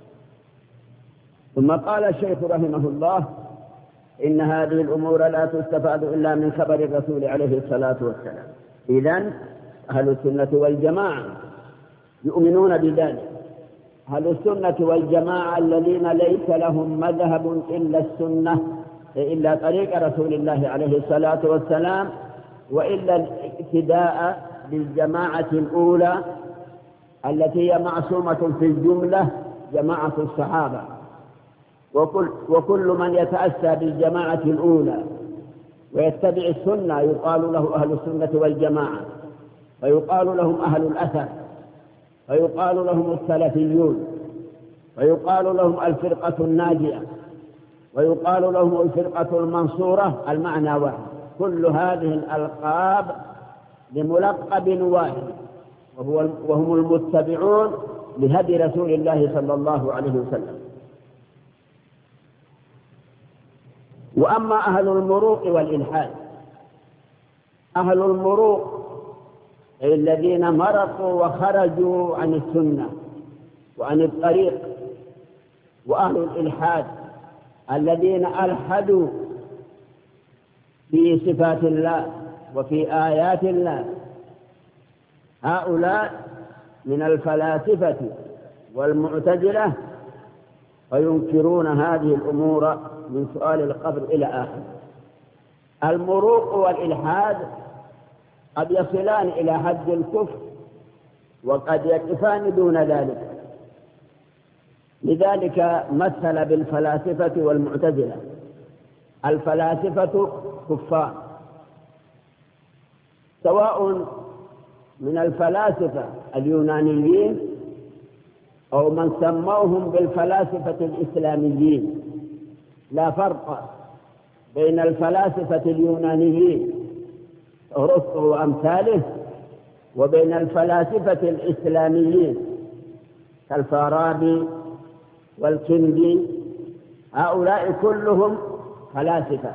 ثم قال الشيخ رحمه الله: إن هذه الأمور لا تستفاد إلا من خبر الرسول عليه الصلاة والسلام. إذن أهل السنة والجماعة يؤمنون بذلك. أهل السنة والجماعة الذين ليس لهم مذهب إلا السنة، إلا طريق رسول الله عليه الصلاة والسلام، وإلا الاقتداء بالجماعة الأولى التي هي معصومة في الجملة، جماعة الصحابة. وكل من يتأسى بالجماعة الأولى ويتبع السنة يقال له أهل السنة والجماعة، ويقال لهم أهل الأثر، ويقال لهم السلفيون، ويقال لهم الفرقة الناجية، ويقال لهم الفرقة المنصورة، المعنى واحد. كل هذه الألقاب لملقب واحد، وهم المتبعون لهدي رسول الله صلى الله عليه وسلم. وأما أهل المروق والإلحاد، أهل المروق أي الذين مرقوا وخرجوا عن السنة وعن الطريق، وأهل الإلحاد الذين ألحدوا في صفات الله وفي آيات الله، هؤلاء من الفلاسفة والمعتزلة، وينكرون هذه الأمور من سؤال القبر إلى آخر. المروق والإلحاد قد يصلان إلى حد الكفر وقد يقفان دون ذلك. لذلك مثل بالفلاسفة والمعتزلة. الفلاسفة كفار، سواء من الفلاسفة اليونانيين أو من سموهم بالفلاسفة الإسلاميين. لا فرق بين الفلاسفة اليونانيين أرسطو وأمثاله وبين الفلاسفة الإسلاميين كالفارابي والكندي. هؤلاء كلهم فلاسفة.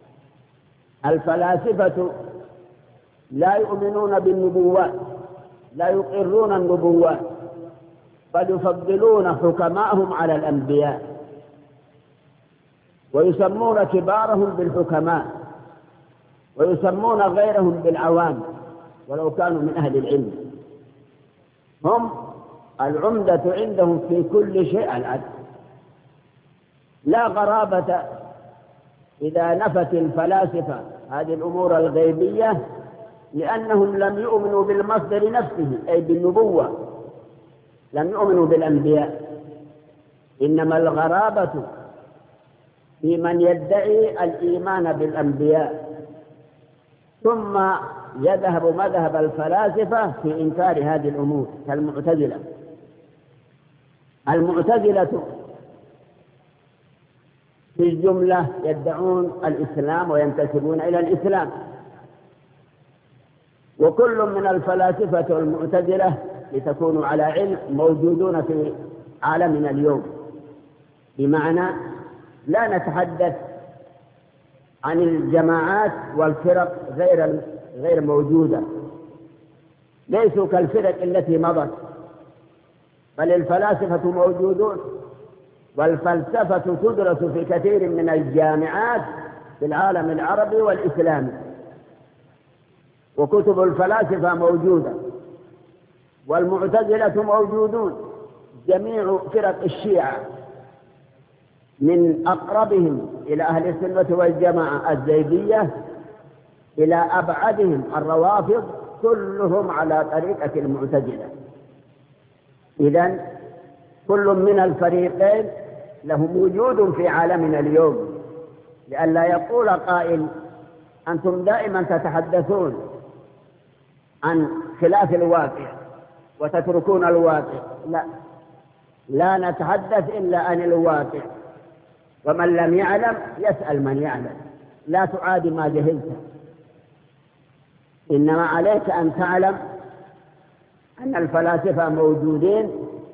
الفلاسفة لا يؤمنون بالنبوات، لا يقرون النبوات، بل يفضلون حكماءهم على الأنبياء، ويسمون كبارهم بالحكماء، ويسمون غيرهم بالعوام ولو كانوا من أهل العلم. هم العمدة عندهم في كل شيء العدل. لا غرابة إذا نفت الفلاسفة هذه الأمور الغيبية، لأنهم لم يؤمنوا بالمصدر نفسه أي بالنبوة، لم يؤمنوا بالأنبياء. إنما الغرابة في من يدعي الإيمان بالأنبياء ثم يذهب مذهب الفلاسفة في إنكار هذه الأمور كالمعتزلة. المعتزلة في الجملة يدعون الإسلام وينتسبون إلى الإسلام، وكل من الفلاسفة والمعتزلة لتكونوا على علم موجودون في عالمنا اليوم، بمعنى لا نتحدث عن الجماعات والفرق غير موجودة، ليسوا كالفرق التي مضت، بل الفلاسفة موجودون، والفلسفة تدرس في كثير من الجامعات في العالم العربي والإسلامي، وكتب الفلاسفة موجودة، والمعتزلة موجودون. جميع فرق الشيعة من أقربهم إلى أهل السنة والجماعة الزيدية إلى أبعدهم الروافض كلهم على طريقة المعتزلة. إذن كل من الفريقين له وجود في عالمنا اليوم، لئلا يقول قائل أنتم دائما تتحدثون عن خلاف الواقع وتتركون الواقع. لا نتحدث إلا عن الواقع، ومن لم يعلم يسأل من يعلم. لا تعادي ما جهلت، إنما عليك أن تعلم أن الفلاسفة موجودين،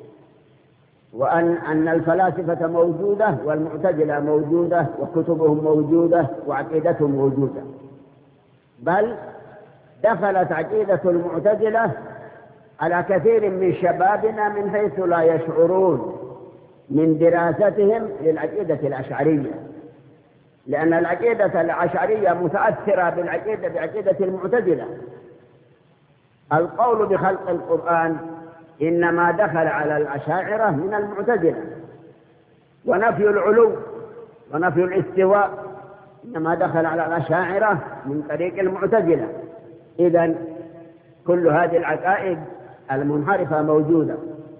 وأن الفلاسفة موجودة والمعتزلة موجودة وكتبهم موجودة وعقيدتهم موجودة. بل دخلت عقيدة المعتزلة على كثير من شبابنا من حيث لا يشعرون من دراستهم للعقيدة الأشعرية، لأن العقيدة الأشعرية متأثرة بعقيدة المعتزلة. القول بخلق القرآن إنما دخل على الأشاعرة من المعتزلة، ونفي العلو ونفي الاستواء إنما دخل على الأشاعرة من طريق المعتزلة. إذن كل هذه العقائد المنحرفة موجودة.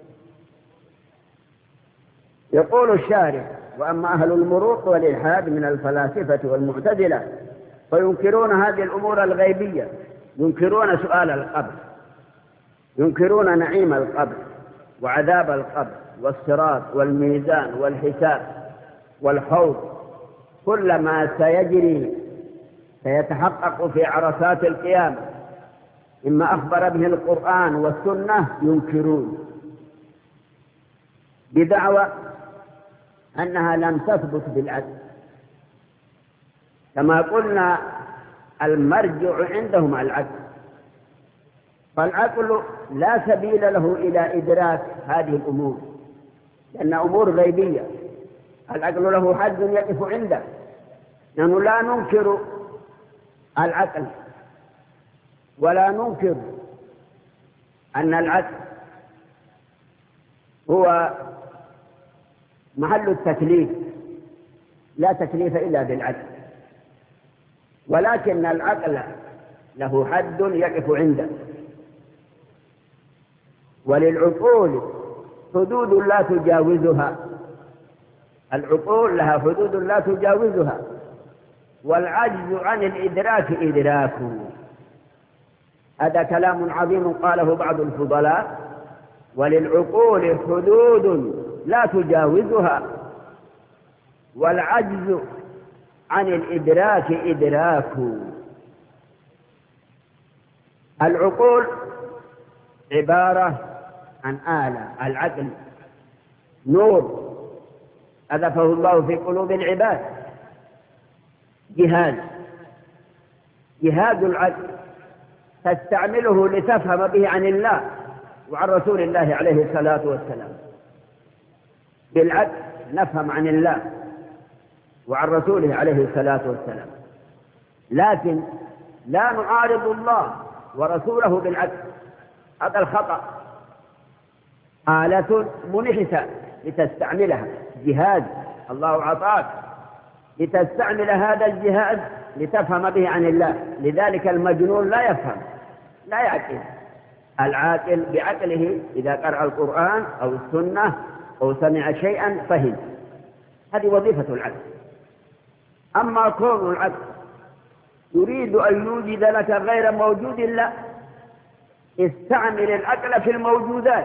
يقول الشارح: وأما أهل المروق والإلحاد من الفلاسفة والمعتزلة فينكرون هذه الأمور الغيبية، ينكرون سؤال القبر، ينكرون نعيم القبر وعذاب القبر والصراط والميزان والحساب والحوض. كل ما سيجري سيتحقق في عرصات القيامة مما أخبر به القرآن والسنة ينكرون بدعوى أنها لم تثبت بالعدل. كما قلنا المرجع عندهم العدل، فالعقل لا سبيل له إلى إدراك هذه الأمور لأن أمور غيبية. العقل له حد يقف عنده. نحن لا ننكر العقل ولا ننكر أن العقل هو محل التكليف، لا تكليف إلا بالعدل، ولكن العقل له حد يقف عنده، وللعقول حدود لا تجاوزها. العقول لها حدود لا تجاوزها، والعجز عن الإدراك إدراك. هذا كلام عظيم قاله بعض الفضلاء: وللعقول حدود لا تجاوزها، والعجز عن الإدراك إدراك. العقول عبارة عن آلة، العقل نور أذفه الله في قلوب العباد، جهاد العقل تستعمله لتفهم به عن الله وعن رسول الله عليه الصلاة والسلام. بالعقل نفهم عن الله وعن رسوله عليه الصلاة والسلام، لكن لا نعارض الله ورسوله بالعقل، هذا الخطأ. آلة منحتة لتستعملها، جهاد الله أعطاك لتستعمل هذا الجهاد لتفهم به عن الله. لذلك المجنون لا يفهم، لا يعقل. العاقل بعقله إذا قرأ القرآن أو السنة أو سمع شيئا فهم، هذه وظيفة العقل. أما كون العقل يريد أن يوجد لك غير موجود، لا، استعمل العقل في الموجودات.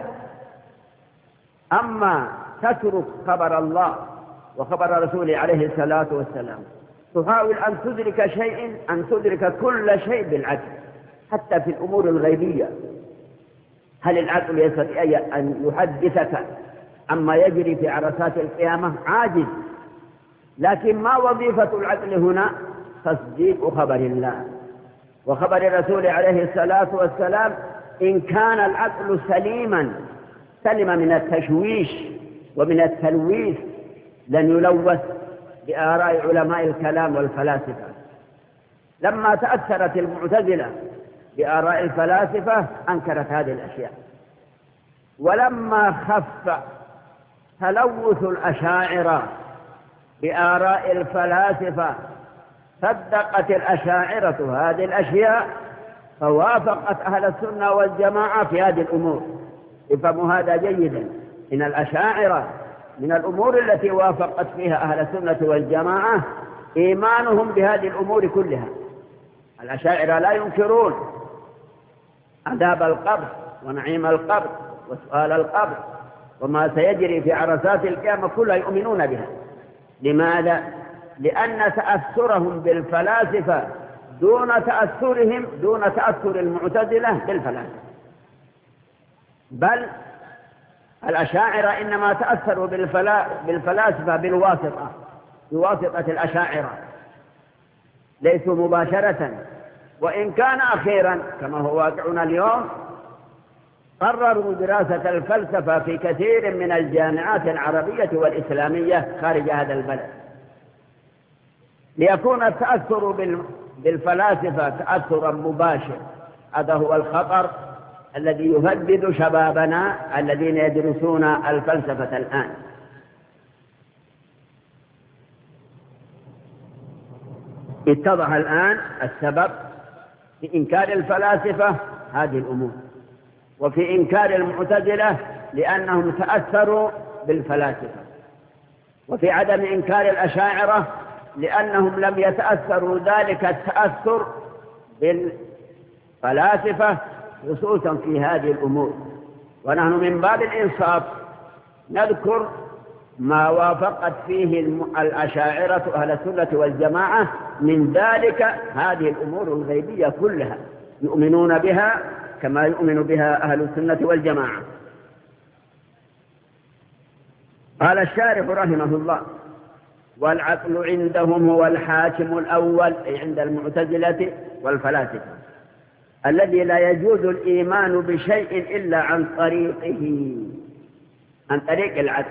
أما تترك خبر الله وخبر رسوله عليه الصلاة والسلام، تحاول أن تدرك شيء، أن تدرك كل شيء بالعقل، حتى في الأمور الغيبية. هل العقل يستطيع أن يحدثك عما يجري في عرصات القيامة؟ عاجز. لكن ما وظيفة العقل هنا؟ تصديق خبر الله وخبر الرسول عليه الصلاة والسلام. إن كان العقل سليما سلم من التشويش ومن التلويث، لن يلوث بآراء علماء الكلام والفلاسفة. لما تأثرت المعتزلة بآراء الفلاسفة أنكرت هذه الأشياء، ولما خف تلوث الأشاعرة بآراء الفلاسفة صدقت الأشاعرة هذه الأشياء، فوافقت أهل السنة والجماعة في هذه الأمور. افهموا هذا جيدا، إن الأشاعرة من الأمور التي وافقت فيها أهل السنة والجماعة إيمانهم بهذه الأمور كلها. الأشاعرة لا ينكرون عذاب القبر ونعيم القبر وسؤال القبر وما سيجري في عرصات القيامة، كلها يؤمنون بها. لماذا؟ لأن تأثرهم بالفلاسفة دون تأثر المعتزلة بالفلاسفة. بل الأشاعرة إنما تأثروا بالفلاسفة بواسطة الأشاعرة، ليسوا مباشرة. وإن كان أخيرا كما هو واقعنا اليوم قرروا دراسة الفلسفة في كثير من الجامعات العربية والإسلامية خارج هذا البلد، ليكون التأثر بالفلاسفة تأثرا مباشر. هذا هو الخطر الذي يهدد شبابنا الذين يدرسون الفلسفة الآن. اتضح الآن السبب في إنكار الفلاسفة هذه الأمور، وفي إنكار المعتزلة لأنهم تأثروا بالفلاسفة، وفي عدم إنكار الأشاعرة لأنهم لم يتأثروا ذلك التأثر بالفلاسفة خصوصا في هذه الأمور. ونحن من باب الإنصاف نذكر ما وافقت فيه الأشاعرة أهل السنة والجماعة، من ذلك هذه الأمور الغيبية كلها يؤمنون بها كما يؤمن بها أهل السنة والجماعة. قال الشارح رحمه الله: والعقل عندهم هو الحاكم الأول، أي عند المعتزلة والفلاسفة، الذي لا يجوز الإيمان بشيء إلا عن طريق العقل.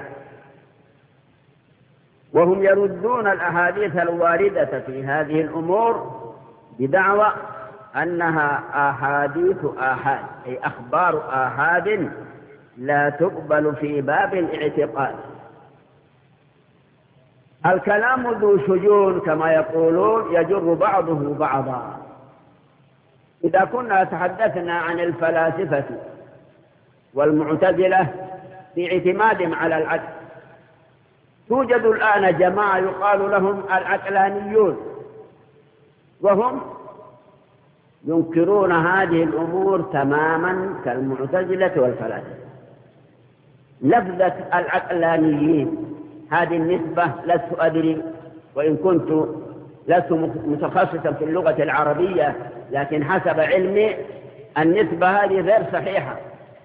وهم يردون الأحاديث الواردة في هذه الأمور بدعوى أنها أحاديث آحاد، أي أخبار آحاد لا تقبل في باب الاعتقاد. الكلام ذو شجون كما يقولون، يجر بعضه بعضا. إذا كنا تحدثنا عن الفلاسفة والمعتزلة في اعتمادهم على العقل، توجد الآن جماعة يقال لهم العقلانيون، وهم ينكرون هذه الأمور تماما كالمعتزلة والفلاسفة. لفظة العقلانيين هذه النسبة لست أدري، وإن كنت لست متخصصا في اللغة العربية، لكن حسب علمي النسبة هذه غير صحيحة،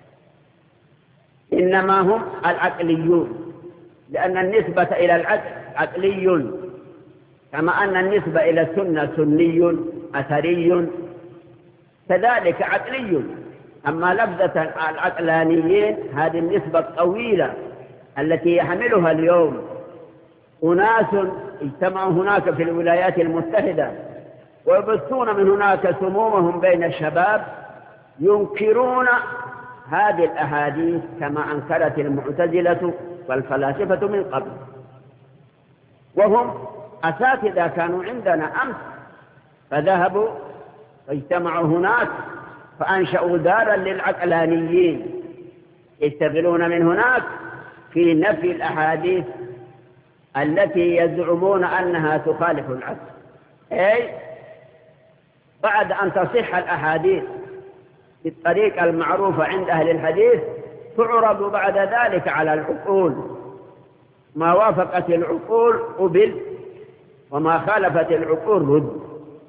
إنما هم العقليون، لأن النسبة إلى العقل عقلي، كما أن النسبة إلى السنة سني أثري، كذلك عقلي. أما لفظة العقلانيين هذه النسبة الطويلة التي يحملها اليوم أناس اجتمعوا هناك في الولايات المتحدة ويبثون من هناك سمومهم بين الشباب، ينكرون هذه الأحاديث كما أنكرت المعتزلة والفلاسفة من قبل، وهم أساتذة كانوا عندنا أمس، فذهبوا واجتمعوا هناك فأنشأوا دارا للعقلانيين يشتغلون من هناك في نفي الأحاديث التي يزعمون أنها تخالف العقل. أي بعد أن تصح الأحاديث بالطريقة المعروفة عند أهل الحديث، تعرض بعد ذلك على العقول، ما وافقت العقول قبل، وما خالفت العقول رد.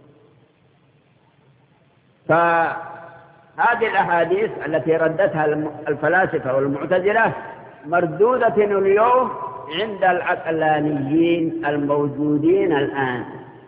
فهذه الأحاديث التي ردتها الفلاسفة والمعتزلة مردودة اليوم عند العقلانيين الموجودين الآن.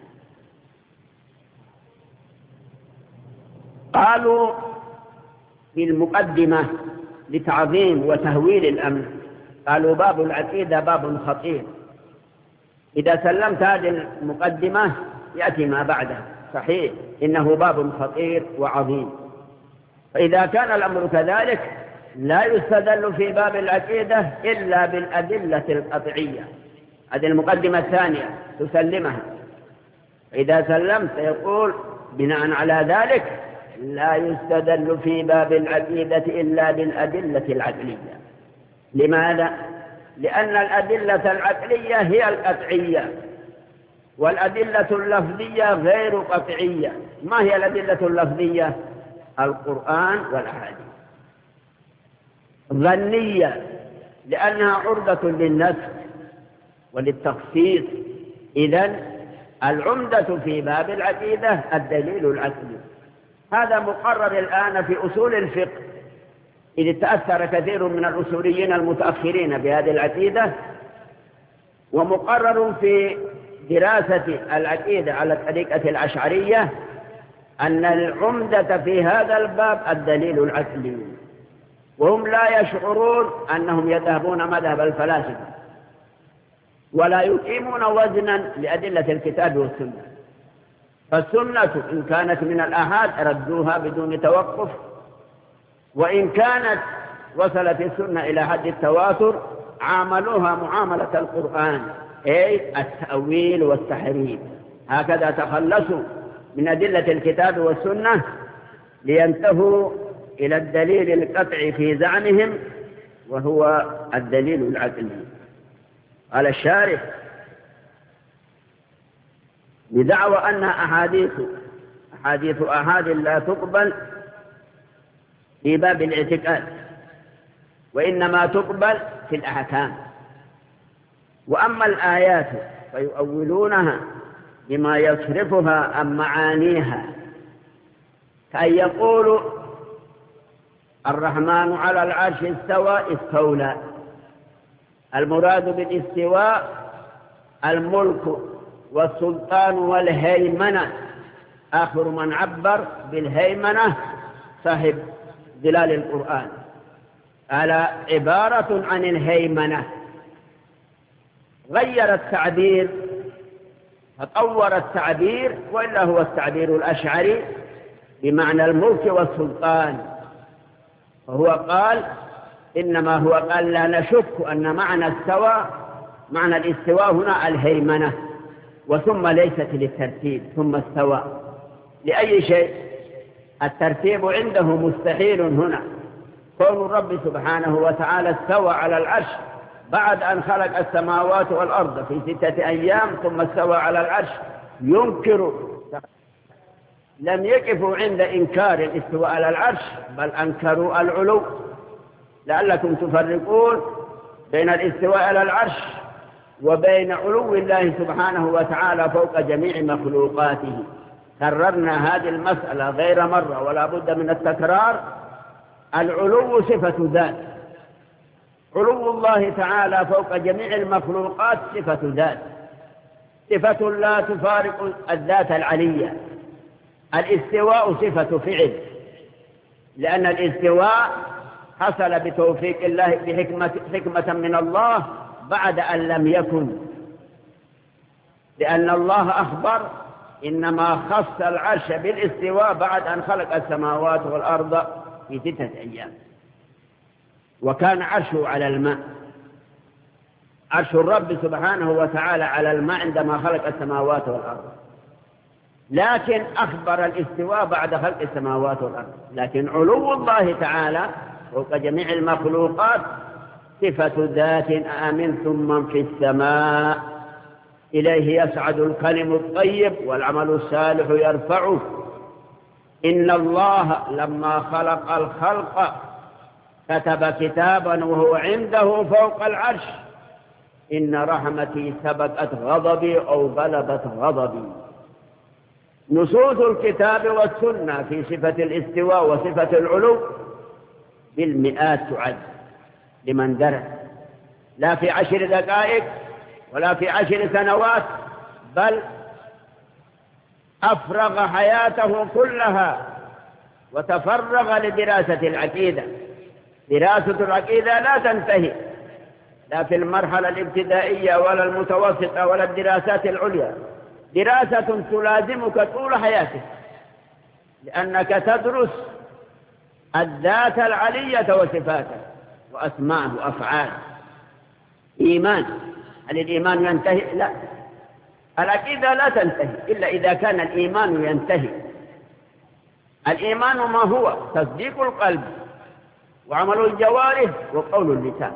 قالوا في المقدمة لتعظيم وتهويل الأمر، قالوا باب العقيدة باب خطير. إذا سلمت هذه المقدمة يأتي ما بعده، صحيح إنه باب خطير وعظيم. فإذا كان الأمر كذلك لا يستدل في باب العقيدة إلا بالأدلة القطعية. هذه المقدمة الثانية تسلمها. إذا سلمت يقول بناء على ذلك لا يستدل في باب العقيدة إلا بالأدلة العقلية. لماذا؟ لأن الأدلة العقلية هي القطعية، والأدلة اللفظية غير قطعية. ما هي الأدلة اللفظية؟ القرآن والأحاديث. ظنية لأنها عرضة للنسخ وللتخصيص. إذن العمدة في باب العقيدة الدليل العقلي. هذا مقرر الآن في أصول الفقه، إذ تأثر كثير من الأصوليين المتأخرين بهذه العقيدة، ومقرر في دراسة العقيدة على طريقة الأشعرية أن العمدة في هذا الباب الدليل العقلي، وهم لا يشعرون أنهم يذهبون مذهب الفلاسفة ولا يقيمون وزنا لأدلة الكتاب والسنة. فالسنة إن كانت من الآحاد ردوها بدون توقف، وإن كانت وصلت السنة إلى حد التواتر عاملوها معاملة القرآن، أي التأويل والتحريف. هكذا تخلصوا من أدلة الكتاب والسنة لينتهوا إلى الدليل القطعي في زعمهم، وهو الدليل العقلي. قال الشارح بدعوى أن أحاديث أحاد لا تقبل في باب الاعتقاد، وإنما تقبل في الأحكام. وأما الآيات فيؤولونها بما يصرفها عن معانيها، كأن يقولوا الرحمن على العرش استوى استولى. المراد بالاستواء الملك والسلطان والهيمنة. آخر من عبر بالهيمنة صاحب ظلال القرآن، قال عبارة عن الهيمنة، غير التعبير فطور التعبير، وإلا هو التعبير الأشعري بمعنى الملك والسلطان. فهو قال إنما هو قال لا نشك أن معنى استوى معنى الاستواء هنا الهيمنة، وثم ليست للترتيب، ثم استوى لأي شيء. الترتيب عنده مستحيل هنا. كون الرب سبحانه وتعالى استوى على العرش بعد أن خلق السماوات والأرض في 6 أيام ثم استوى على العرش ينكر. لم يقفوا عند إنكار الاستواء على العرش، بل أنكروا العلو. لعلكم تفرقون بين الاستواء على العرش وبين علو الله سبحانه وتعالى فوق جميع مخلوقاته. كررنا هذه المسألة غير مرة ولا بد من التكرار. العلو صفة ذات، علو الله تعالى فوق جميع المخلوقات صفة ذات، صفة لا تفارق الذات العلية. الاستواء صفة فعل، لأن الاستواء حصل بتوفيق الله بحكمة من الله بعد أن لم يكن، لأن الله أخبر إنما خص العرش بالاستواء بعد أن خلق السماوات والأرض في 6 أيام. وكان عرشه على الماء، عرش الرب سبحانه وتعالى على الماء عندما خلق السماوات والأرض، لكن أخبر الاستواء بعد خلق السماوات والأرض. لكن علو الله تعالى فوق جميع المخلوقات صفة ذات. أأمنتم من في السماء إليه يصعد الكلم الطيب والعمل الصالح يرفعه. إن الله لما خلق الخلق كتب كتابا وهو عنده فوق العرش إن رحمتي سبقت غضبي أو غلبت غضبي. نصوص الكتاب والسنة في صفة الاستواء وصفة العلو بالمئات تعد لمن درس، لا في 10 دقائق ولا في 10 سنوات، بل أفرغ حياته كلها وتفرغ لدراسة العقيدة. دراسة العقيدة لا تنتهي لا في المرحلة الابتدائية ولا المتوسطة ولا الدراسات العليا، دراسة تلازمك طول حياتك، لأنك تدرس الذات العلية وصفاته وأسماءه وأفعاله. إيمان، هل الإيمان ينتهي؟ لا، العقيدة لا تنتهي إلا إذا كان الإيمان ينتهي. الإيمان ما هو؟ تصديق القلب وعمل الجوارح وقول اللسان.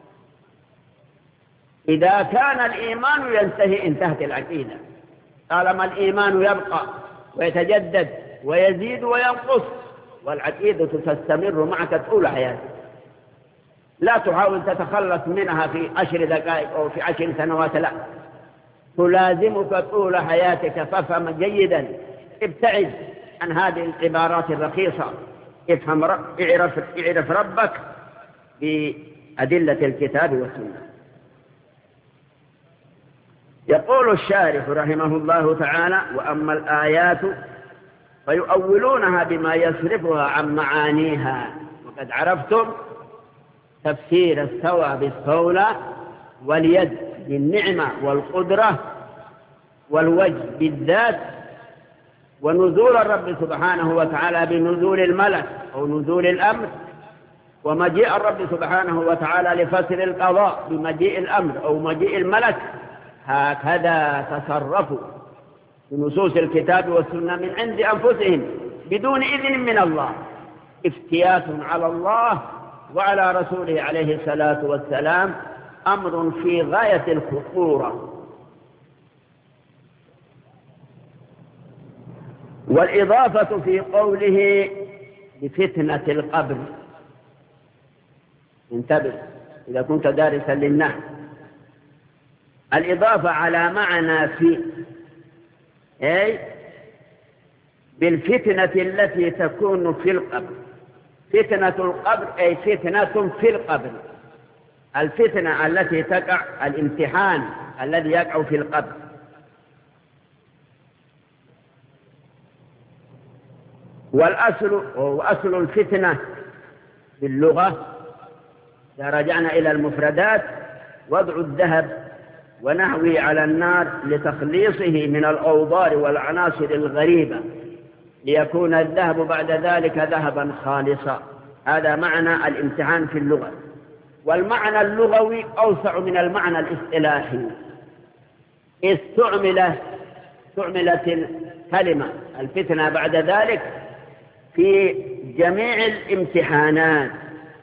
إذا كان الإيمان ينتهي انتهت العقيدة. طالما الإيمان يبقى ويتجدد ويزيد وينقص، والعقيدة تستمر معك طول حياتك. لا تحاول تتخلص منها في 10 دقائق أو في 10 سنوات، لا، تلازمك طول حياتك. فافهم جيدا، ابتعد عن هذه العبارات الرخيصة. افهم اعرف ربك بأدلة الكتاب والسنة. يقول الشارح رحمه الله تعالى: وأما الآيات فيؤولونها بما يصرفها عن معانيها. وقد عرفتم تفسير استوى بالصولة واليد بالنعمة والقدرة والوجه بالذات، ونزول الرب سبحانه وتعالى بنزول الملك أو نزول الأمر، ومجيء الرب سبحانه وتعالى لفصل القضاء بمجيء الأمر أو مجيء الملك. هكذا تصرفوا بنصوص الكتاب والسنة من عند أنفسهم بدون إذن من الله، افتيات على الله وعلى رسوله عليه الصلاة والسلام، أمر في غاية الخطورة. والإضافة في قوله بفتنة القبر، انتبه إذا كنت دارسا للنحو، الإضافة على معنى في، أي بالفتنة التي تكون في القبر. فتنة القبر أي فتنة في القبر، الفتنة التي تقع، الامتحان الذي يقع في القبر. وأصل الفتنة باللغة إذا رجعنا إلى المفردات: وضع الذهب ونحوه على النار لتخليصه من الأوضار والعناصر الغريبة ليكون الذهب بعد ذلك ذهبا خالصا. هذا معنى الامتحان في اللغة. والمعنى اللغوي أوسع من المعنى الاصطلاحي. استعملت الكلمة الفتنة بعد ذلك في جميع الامتحانات،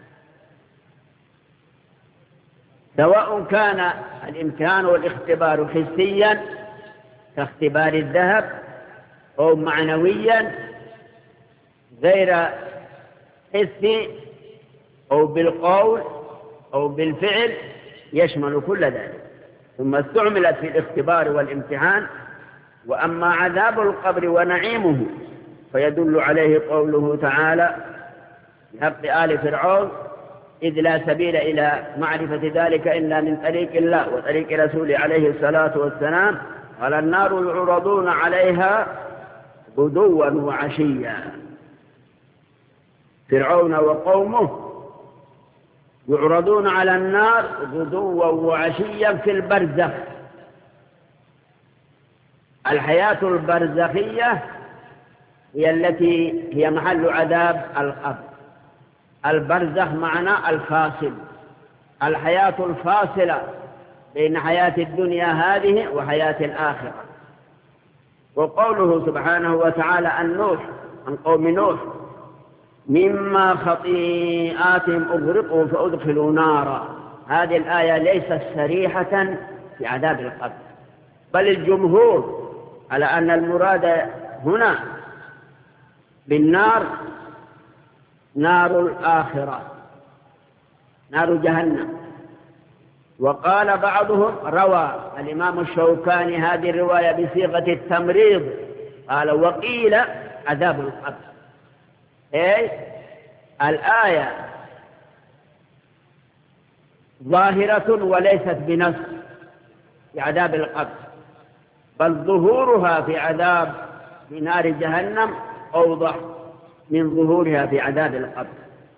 سواء كان الامتحان والاختبار حسيا كاختبار الذهب أو معنويا غير حسي أو بالقول أو بالفعل، يشمل كل ذلك. ثم استعملت في الاختبار والامتحان. وأما عذاب القبر ونعيمه فيدل عليه قوله تعالى في حق آل فرعون: إذ لا سبيل إلى معرفة ذلك إلا من طريق الله وطريق رسوله عليه الصلاة والسلام، قال: النار يعرضون عليها غدوا وعشيا. فرعون وقومه يعرضون على النار غدوا وعشيا في البرزخ. الحياة البرزخية هي التي هي محل عذاب القبر. البرزخ معنى الفاصل، الحياة الفاصلة بين حياة الدنيا هذه وحياة الآخرة. وقوله سبحانه وتعالى عن قوم نوح: مما خطيئاتهم أغرقوا فأدخلوا نارا. هذه الآية ليست صريحة في عذاب القبر، بل الجمهور على أن المراد هنا بالنار نار الآخرة، نار جهنم. وقال بعضهم، روى الإمام الشوكاني هذه الرواية بصيغة التمريض، قال: وقيل عذاب القبر. أي الآية ظاهرة وليست بنص في عذاب القبر، بل ظهورها في عذاب في نار جهنم أوضح من ظهورها في عذاب القبر.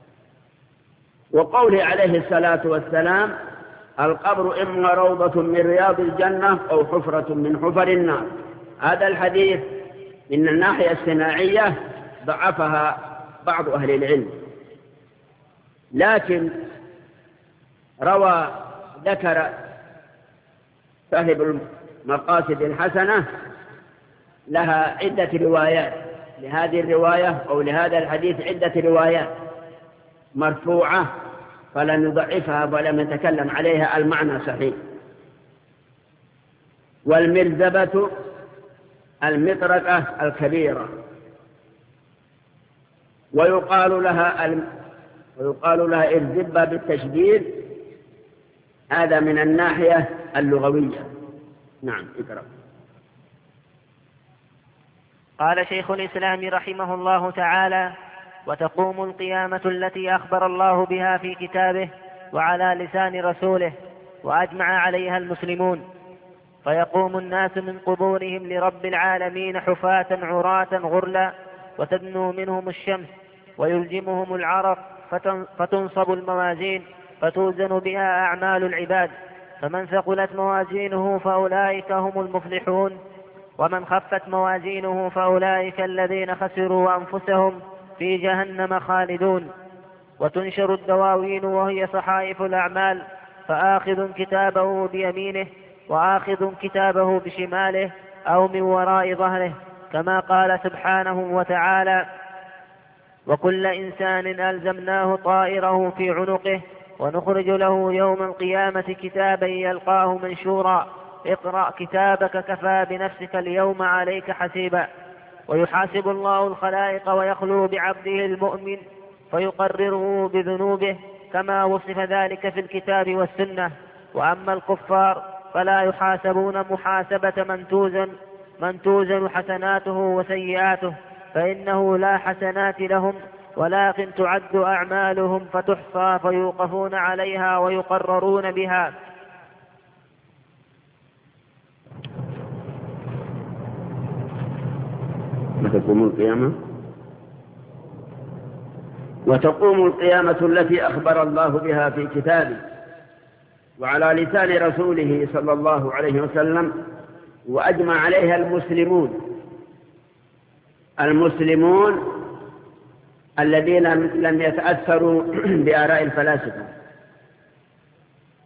وقوله عليه الصلاة والسلام: القبر إما روضة من رياض الجنة أو حفرة من حفر النار. هذا الحديث من الناحية الصناعية ضعفها بعض أهل العلم، لكن ذكر صاحب المقاصد الحسنة لها عدة روايات، لهذه الرواية أو لهذا الحديث عدة روايات مرفوعة، فلا نضعفها ولم نتكلم عليها، المعنى صحيح. والمرزبة المطرقة الكبيرة، ويقال لها الزبة بالتشديد. هذا من الناحية اللغوية. نعم، اقرأ. قال شيخ الإسلام رحمه الله تعالى: وتقوم القيامة التي أخبر الله بها في كتابه وعلى لسان رسوله وأجمع عليها المسلمون، فيقوم الناس من قبورهم لرب العالمين حفاة عراة غرلا، وتدنو منهم الشمس ويلجمهم العرق، فتنصب الموازين فتوزن بها أعمال العباد، فمن ثقلت موازينه فأولئك هم المفلحون، ومن خفت موازينه فأولئك الذين خسروا أنفسهم في جهنم خالدون. وتنشر الدواوين وهي صحائف الأعمال، فآخذ كتابه بيمينه وآخذ كتابه بشماله أو من وراء ظهره، كما قال سبحانه وتعالى: وكل إنسان ألزمناه طائره في عنقه ونخرج له يوم القيامة كتابا يلقاه منشورا، اقرأ كتابك كفى بنفسك اليوم عليك حسيبا. ويحاسب الله الخلائق ويخلو بعبده المؤمن فيقرره بذنوبه، كما وصف ذلك في الكتاب والسنة. وأما الكفار فلا يحاسبون محاسبة من توزن حسناته وسيئاته، فإنه لا حسنات لهم، ولكن تعد أعمالهم فتحصى فيوقفون عليها ويقررون بها. وتقوم القيامة التي أخبر الله بها في كتابه وعلى لسان رسوله صلى الله عليه وسلم وأجمع عليها المسلمون الذين لم يتأثروا بآراء الفلاسفة،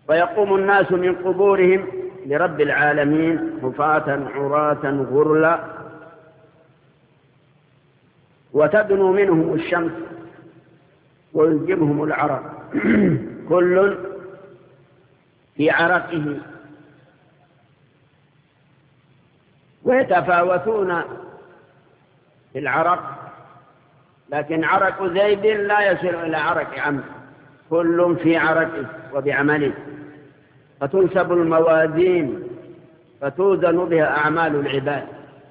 ويقوم الناس من قبورهم لرب العالمين حفاة عراة غرلا، وتدنو منهم الشمس ويلجمهم العرق كل في عرقه، ويتفاوتون في العرق، لكن عرق زيد لا يصل إلى عرق عمرو، كل في عرقه وبعمله. فتنسب الموازين فتوزن بها أعمال العباد.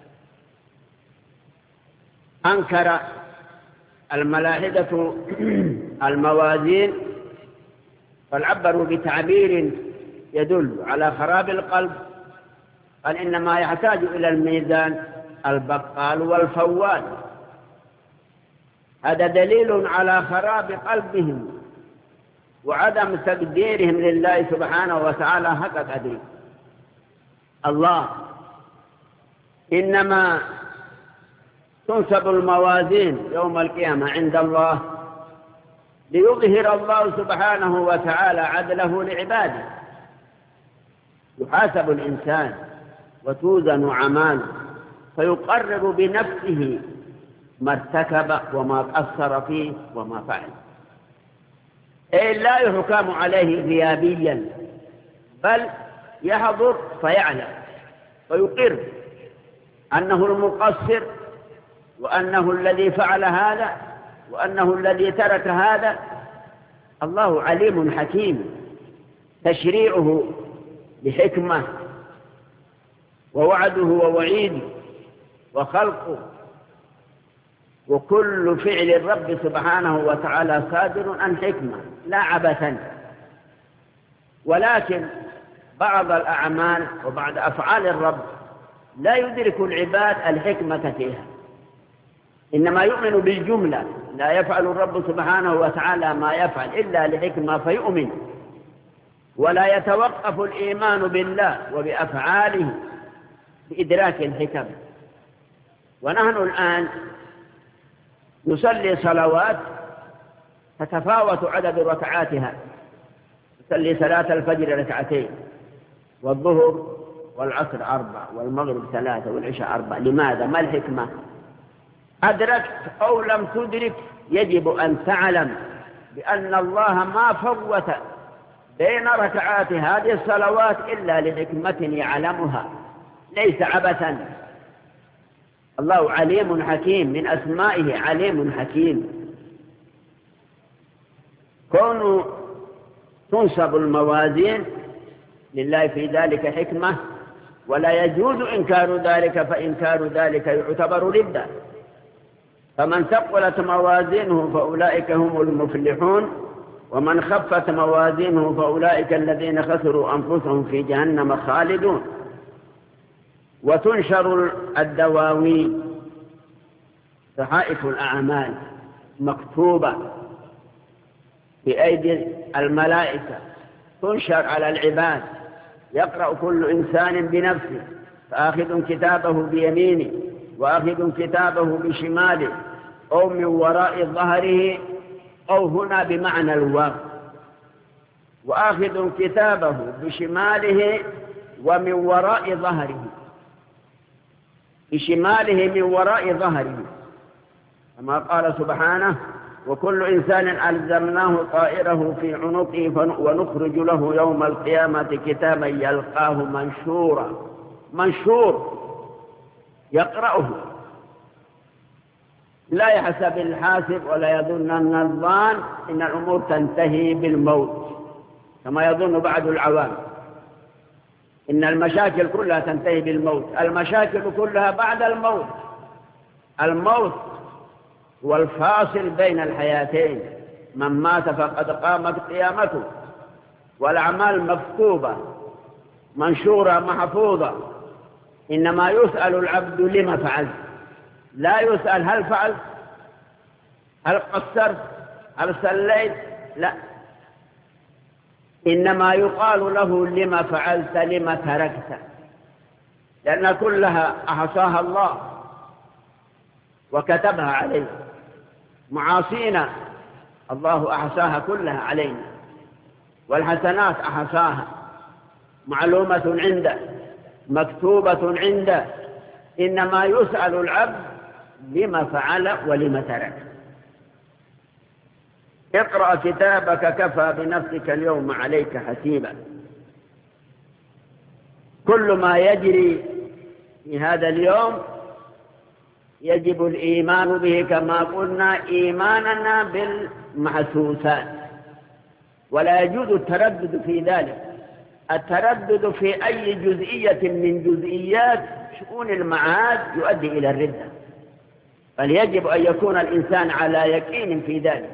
أنكر الملاحدة الموازين فعبروا بتعبير يدل على خراب القلب، قال إنما يحتاج إلى الميزان البقال والفوال. هذا دليل على خراب قلبهم وعدم تقديرهم لله سبحانه وتعالى حق قدره. الله إنما تنسب الموازين يوم القيامة عند الله ليظهر الله سبحانه وتعالى عدله لعباده. يحاسب الإنسان وتوزن أعماله فيقرر بنفسه ما ارتكب وما قصر فيه وما فعل. إيه لا يحكم عليه غيابيا، بل يحضر فيعلم ويقر أنه المقصر، وأنه الذي فعل هذا، وأنه الذي ترك هذا. الله عليم حكيم، تشريعه بحكمة، ووعده ووعيده وخلقه، وكل فعل الرب سبحانه وتعالى صادر عن حكمة لا عبثا. ولكن بعض الأعمال وبعض أفعال الرب لا يدرك العباد الحكمة فيها، إنما يؤمن بالجملة. لا يفعل الرب سبحانه وتعالى ما يفعل إلا لحكمة فيؤمن، ولا يتوقف الإيمان بالله وبأفعاله بإدراك الحكم. ونحن الآن نصلي صلوات تتفاوت عدد ركعاتها، نصلي صلاة الفجر ركعتين، والظهر والعصر 4، والمغرب 3، والعشاء 4. لماذا؟ ما الحكمة؟ أدركت أو لم تدرك، يجب أن تعلم بأن الله ما فوت بين ركعات هذه الصلوات إلا لحكمة يعلمها، ليس عبثا. الله عليم حكيم، من أسمائه عليم حكيم. كون تنصب الموازين لله في ذلك حكمة، ولا يجوز إنكار ذلك، فإنكار ذلك يعتبر ردة. فمن ثقلت موازينه فأولئك هم المفلحون، ومن خفت موازينه فأولئك الذين خسروا أنفسهم في جهنم خالدون. وتنشر الدواوين، صحائف الأعمال مكتوبة بأيدي الملائكة، تنشر على العباد، يقرأ كل إنسان بنفسه، فآخذ كتابه بيمينه وآخذ كتابه بشماله، أو من وراء ظهره، أو هنا بمعنى الواو، وآخذ كتابه بشماله ومن وراء ظهره، بشماله من وراء ظهره، كما قال سبحانه: وكل إنسان ألزمناه طائره في عنقه ونخرج له يوم القيامة كتابا يلقاه منشورا. منشور يقرأه، لا يحسب الحاسب ولا يظن الظان إن الأمور تنتهي بالموت، كما يظن بعض العوام إن المشاكل كلها تنتهي بالموت. المشاكل كلها بعد الموت. الموت هو الفاصل بين الحياتين، من مات فقد قامت قيامته، والأعمال مكتوبة منشورة محفوظة. إنما يسأل العبد لما فعل، لا يسأل هل فعل، هل قصرت، هل صليت، لا، إنما يقال له لما فعلت، لما تركت، لأن كلها أحصاها الله وكتبها عليه. معاصينا الله أحصاها كلها علينا، والحسنات أحصاها، معلومة عنده، مكتوبة عنده، إنما يسأل العبد لما فعل ولما ترك. اقرأ كتابك كفى بنفسك اليوم عليك حسيبا. كل ما يجري في هذا اليوم يجب الإيمان به كما قلنا إيماننا بالمحسوسات، ولا يجوز التردد في ذلك. التردد في أي جزئية من جزئيات شؤون المعاد يؤدي إلى الردة، بل يجب أن يكون الإنسان على يقين في ذلك.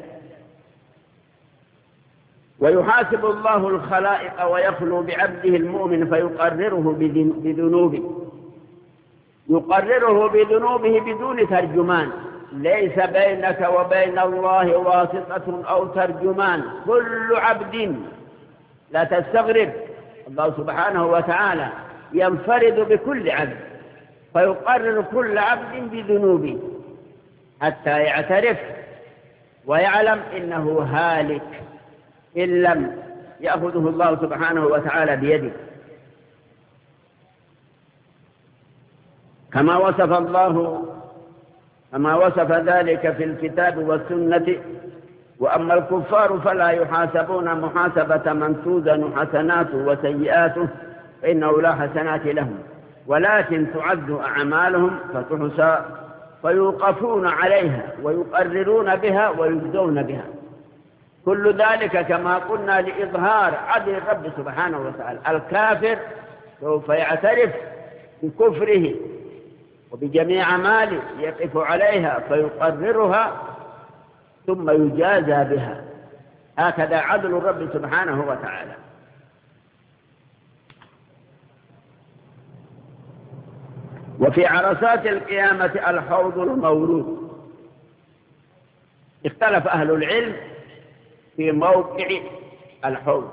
ويحاسب الله الخلائق ويخلو بعبده المؤمن فيقرره بذنوبه، يقرره بذنوبه بدون ترجمان، ليس بينك وبين الله واسطة أو ترجمان. كل عبد، لا تستغرب، الله سبحانه وتعالى ينفرد بكل عبد، فيقرر كل عبد بذنوبه حتى يعترف ويعلم إنه هالك إن لم يأخذه الله سبحانه وتعالى بيده، كما وصف ذلك في الكتاب والسنة. وأما الكفار فلا يحاسبون محاسبة من توزن حسناته وسيئاته، فإنه لا حسنات لهم، ولكن تعد أعمالهم فتحصى فيوقفون عليها ويقررون بها ويجزون بها. كل ذلك كما قلنا لإظهار عدل الرب سبحانه وتعالى. الكافر سوف يعترف بكفره وبجميع أعماله، يقف عليها فيقررها ثم يجازى بها. هكذا عدل الرب سبحانه وتعالى. وفي عرصات القيامة الحوض المورود. اختلف أهل العلم في موقع الحوض.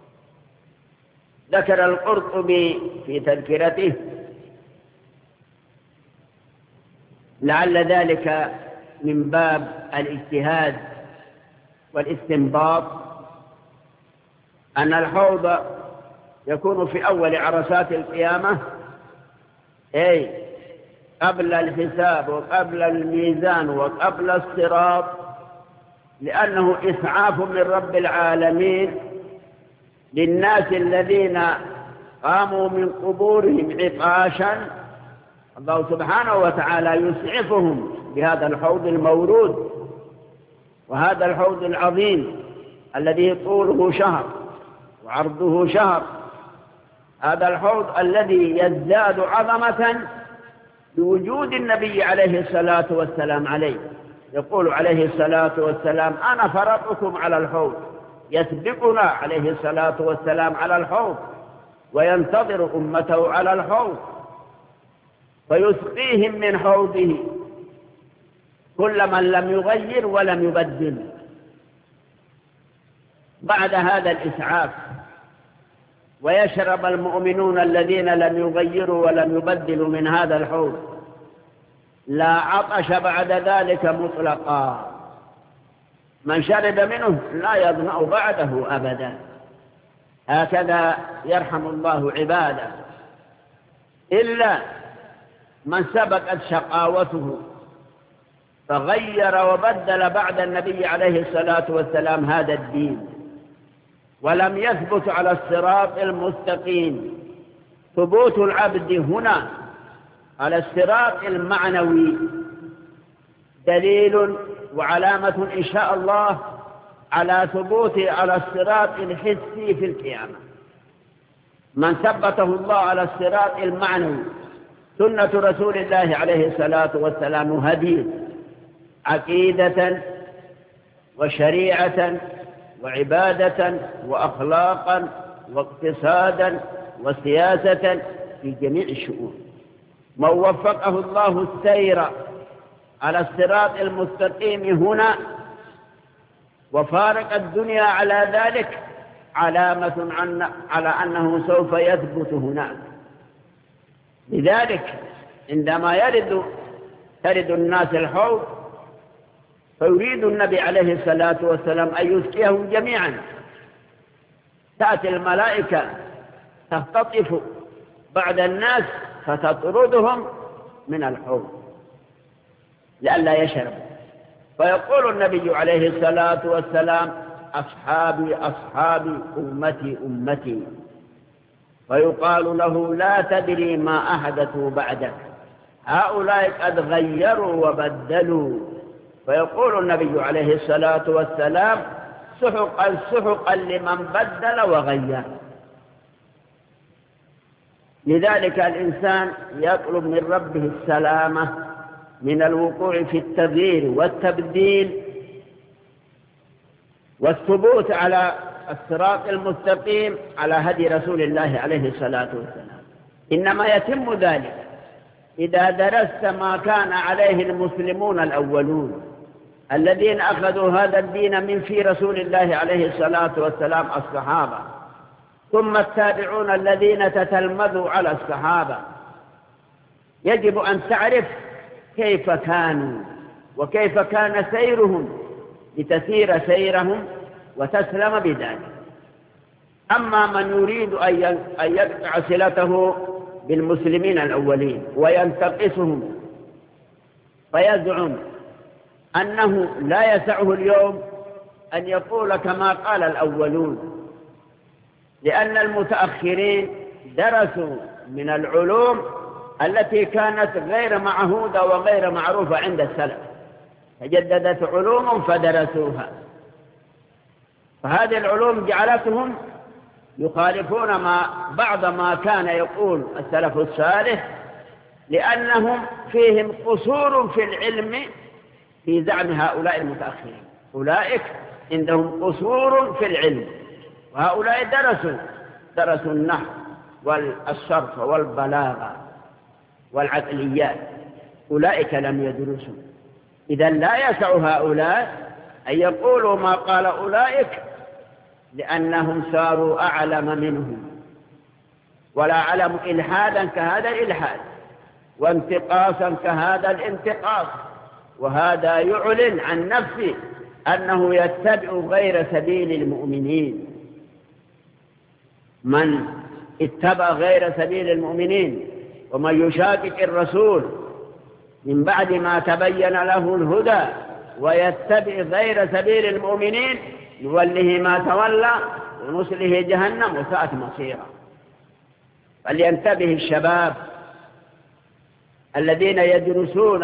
ذكر القرطبي في تذكرته لعل ذلك من باب الاجتهاد والاستنباط أن الحوض يكون في أول عرصات القيامة، أي قبل الحساب وقبل الميزان وقبل الصراط، لأنه إسعاف من رب العالمين للناس الذين قاموا من قبورهم عطاشا. الله سبحانه وتعالى يسعفهم بهذا الحوض المورود، وهذا الحوض العظيم الذي طوله شهر وعرضه شهر. هذا الحوض الذي يزداد عظمة بوجود النبي عليه الصلاة والسلام عليه. يقول عليه الصلاة والسلام: أنا فرطكم على الحوض. يسبقنا عليه الصلاة والسلام على الحوض وينتظر أمته على الحوض، فيسقيهم من حوضه كل من لم يغير ولم يبدل. بعد هذا الإسعاف ويشرب المؤمنون الذين لم يغيروا ولم يبدلوا من هذا الحوض، لا عطش بعد ذلك مطلقا. من شرب منه لا يظمأ بعده أبدا. هكذا يرحم الله عباده، إلا من سبقت شقاوته فغير وبدل بعد النبي عليه الصلاة والسلام هذا الدين ولم يثبت على الصراط المستقيم. ثبوت العبد هنا على الصراط المعنوي دليل وعلامة إن شاء الله على ثبوته على الصراط الحسي في القيامة. من ثبته الله على الصراط المعنوي سنة رسول الله عليه الصلاة والسلام هدي عقيدة وشريعة وعبادة وأخلاقا واقتصادا وسياسة في جميع الشؤون. من وفقه الله السير على الصراط المستقيم هنا وفارق الدنيا على ذلك علامة على أنه سوف يثبت هناك. لذلك عندما ترد الناس الحوض فيريد النبي عليه الصلاة والسلام أن يسقيهم جميعا، تأتي الملائكة تختطف بعد الناس فتطردهم من الحوض لئلا يشربوا. فيقول النبي عليه الصلاة والسلام: أصحابي أصحابي أمتي أمتي. فيقال له: لا تدري ما أحدثوا بعدك، هؤلاء قد غيروا وبدلوا. فيقول النبي عليه الصلاة والسلام: سحقا سحقا لمن بدل وغير. لذلك الإنسان يطلب من ربه السلامة من الوقوع في التغيير والتبديل، والثبوت على الصراط المستقيم على هدي رسول الله عليه الصلاة والسلام. إنما يتم ذلك إذا درست ما كان عليه المسلمون الأولون الذين أخذوا هذا الدين من في رسول الله عليه الصلاة والسلام، الصحابة، ثم التابعون الذين تتلمذوا على الصحابة. يجب أن تعرف كيف كانوا وكيف كان سيرهم لتسير سيرهم وتسلم بذلك. أما من يريد أن يقطع صلته بالمسلمين الأولين وينتقصهم فيزعم أنه لا يسعه اليوم أن يقول كما قال الأولون، لأن المتأخرين درسوا من العلوم التي كانت غير معهودة وغير معروفة عند السلف، تجددت علوم فدرسوها، فهذه العلوم جعلتهم يخالفون بعض ما كان يقول السلف الصالح، لأنهم فيهم قصور في العلم في زعم هؤلاء المتأخرين. أولئك عندهم قصور في العلم، وهؤلاء درسوا النحو والصرف والبلاغة والعقليات، أولئك لم يدرسوا. إذا لا يسع هؤلاء أن يقولوا ما قال أولئك، لأنهم صاروا أعلم منهم، ولا علم إلحادا كهذا الإلحاد، وانتقاصا كهذا الانتقاص. وهذا يعلن عن نفسه أنه يتبع غير سبيل المؤمنين. من اتبع غير سبيل المؤمنين ومن يشاقق الرسول من بعد ما تبين له الهدى ويتبع غير سبيل المؤمنين نوله ما تولى ونصله جهنم وساءت مصيرا. فلينتبه الشباب الذين يدرسون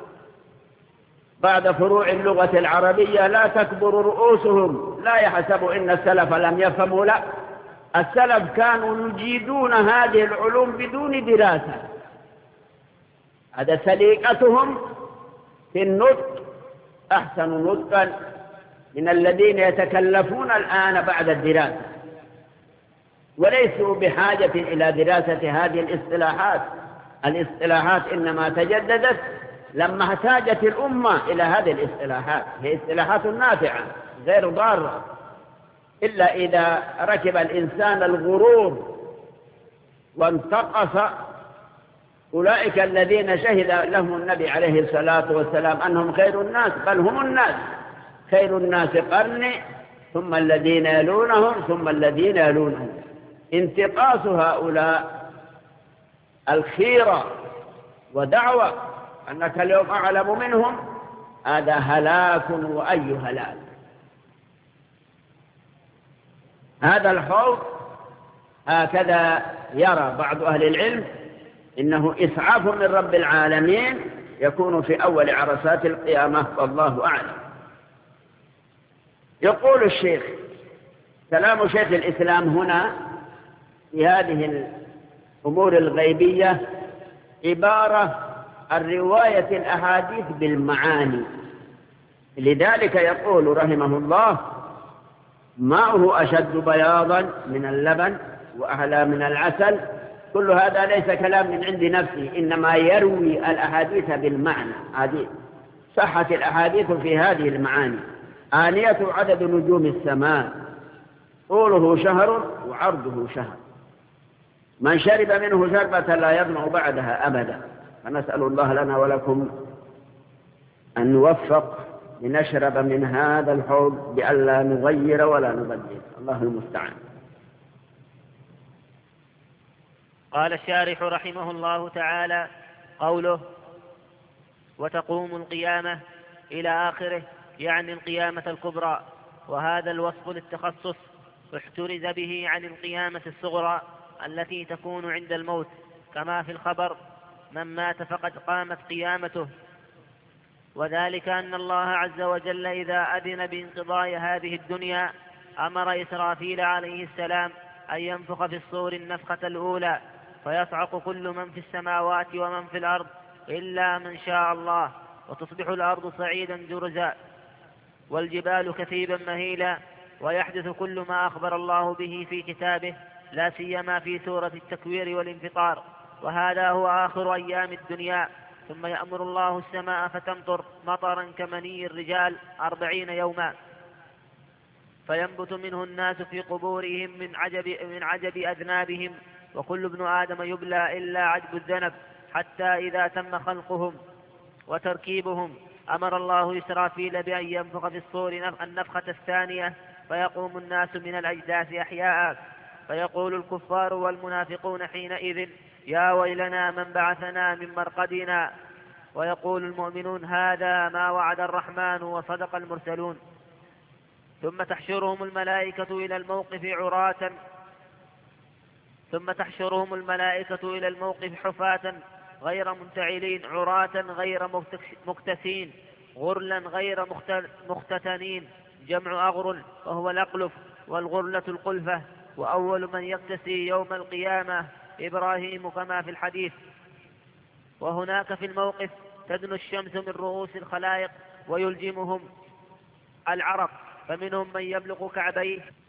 بعد فروع اللغة العربية لا تكبر رؤوسهم، لا يحسب إن السلف لم يفهموا، لا، السلف كانوا يجيدون هذه العلوم بدون دراسة. هذا سليقتهم في النطق أحسن نطقا من الذين يتكلفون الآن بعد الدراسة، وليسوا بحاجة إلى دراسة هذه الاصطلاحات. الاصطلاحات إنما تجددت لما احتاجت الأمة إلى هذه الاصطلاحات، هي اصطلاحات نافعة غير ضارة، إلا إذا ركب الإنسان الغرور وانتقص أولئك الذين شهد لهم النبي عليه الصلاة والسلام أنهم خير الناس، بل هم الناس، خير الناس قرني ثم الذين يلونهم ثم الذين يلونهم. انتقاص هؤلاء الخيرة ودعوة أنك اليوم أعلم منهم، هذا هلاك وأي هلاك. هذا الحوض هكذا يرى بعض أهل العلم إنه إسعاف من رب العالمين يكون في أول عرصات القيامة، والله أعلم. يقول الشيخ كلام شيخ الإسلام هنا في هذه الأمور الغيبية عبارة عن رواية الأحاديث بالمعاني. لذلك يقول رحمه الله: ماؤه أشد بياضا من اللبن وأحلى من العسل. كل هذا ليس كلام من عند نفسه، إنما يروي الأحاديث بالمعنى. هذه صحت الأحاديث في هذه المعاني. آنية عدد نجوم السماء، طوله شهر وعرضه شهر، من شرب منه شربة لا يظمأ بعدها أبدا. فنسأل الله لنا ولكم أن نوفق لنشرب من هذا الحوض بأن لا نغير ولا نبدل. الله المستعان. قال الشارح رحمه الله تعالى: قوله وتقوم القيامة إلى آخره يعني القيامة الكبرى، وهذا الوصف للتخصص احترز به عن القيامة الصغرى التي تكون عند الموت، كما في الخبر: من مات فقد قامت قيامته. وذلك أن الله عز وجل إذا أذن بانقضاء هذه الدنيا أمر إسرافيل عليه السلام أن ينفخ في الصور النفخة الأولى، فيصعق كل من في السماوات ومن في الأرض إلا من شاء الله، وتصبح الأرض صعيدا جرزا والجبال كثيبا مهيلا، ويحدث كل ما أخبر الله به في كتابه، لا سيما في سورة التكوير والانفطار، وهذا هو آخر أيام الدنيا. ثم يأمر الله السماء فتمطر مطرا كمني الرجال 40 يوما، فينبت منه الناس في قبورهم من عجب أذنابهم، وكل ابن آدم يبلى إلا عجب الذنب، حتى إذا تم خلقهم وتركيبهم أمر الله إسرافيل بأن ينفخ في الصور النفخة الثانية، فيقوم الناس من الأجداث أحياء، فيقول الكفار والمنافقون حينئذ: يا ويلنا من بعثنا من مرقدنا، ويقول المؤمنون: هذا ما وعد الرحمن وصدق المرسلون. ثم تحشرهم الملائكة إلى الموقف حفاة غير منتعلين، عراة غير مكتسين، غرلا غير مختتنين، جمع أغرل وهو الأقلف، والغرلة القلفة. وأول من يكتسي يوم القيامة إبراهيم كما في الحديث. وهناك في الموقف تدنو الشمس من رؤوس الخلائق ويلجمهم العرق، فمنهم من يبلغ كعبيه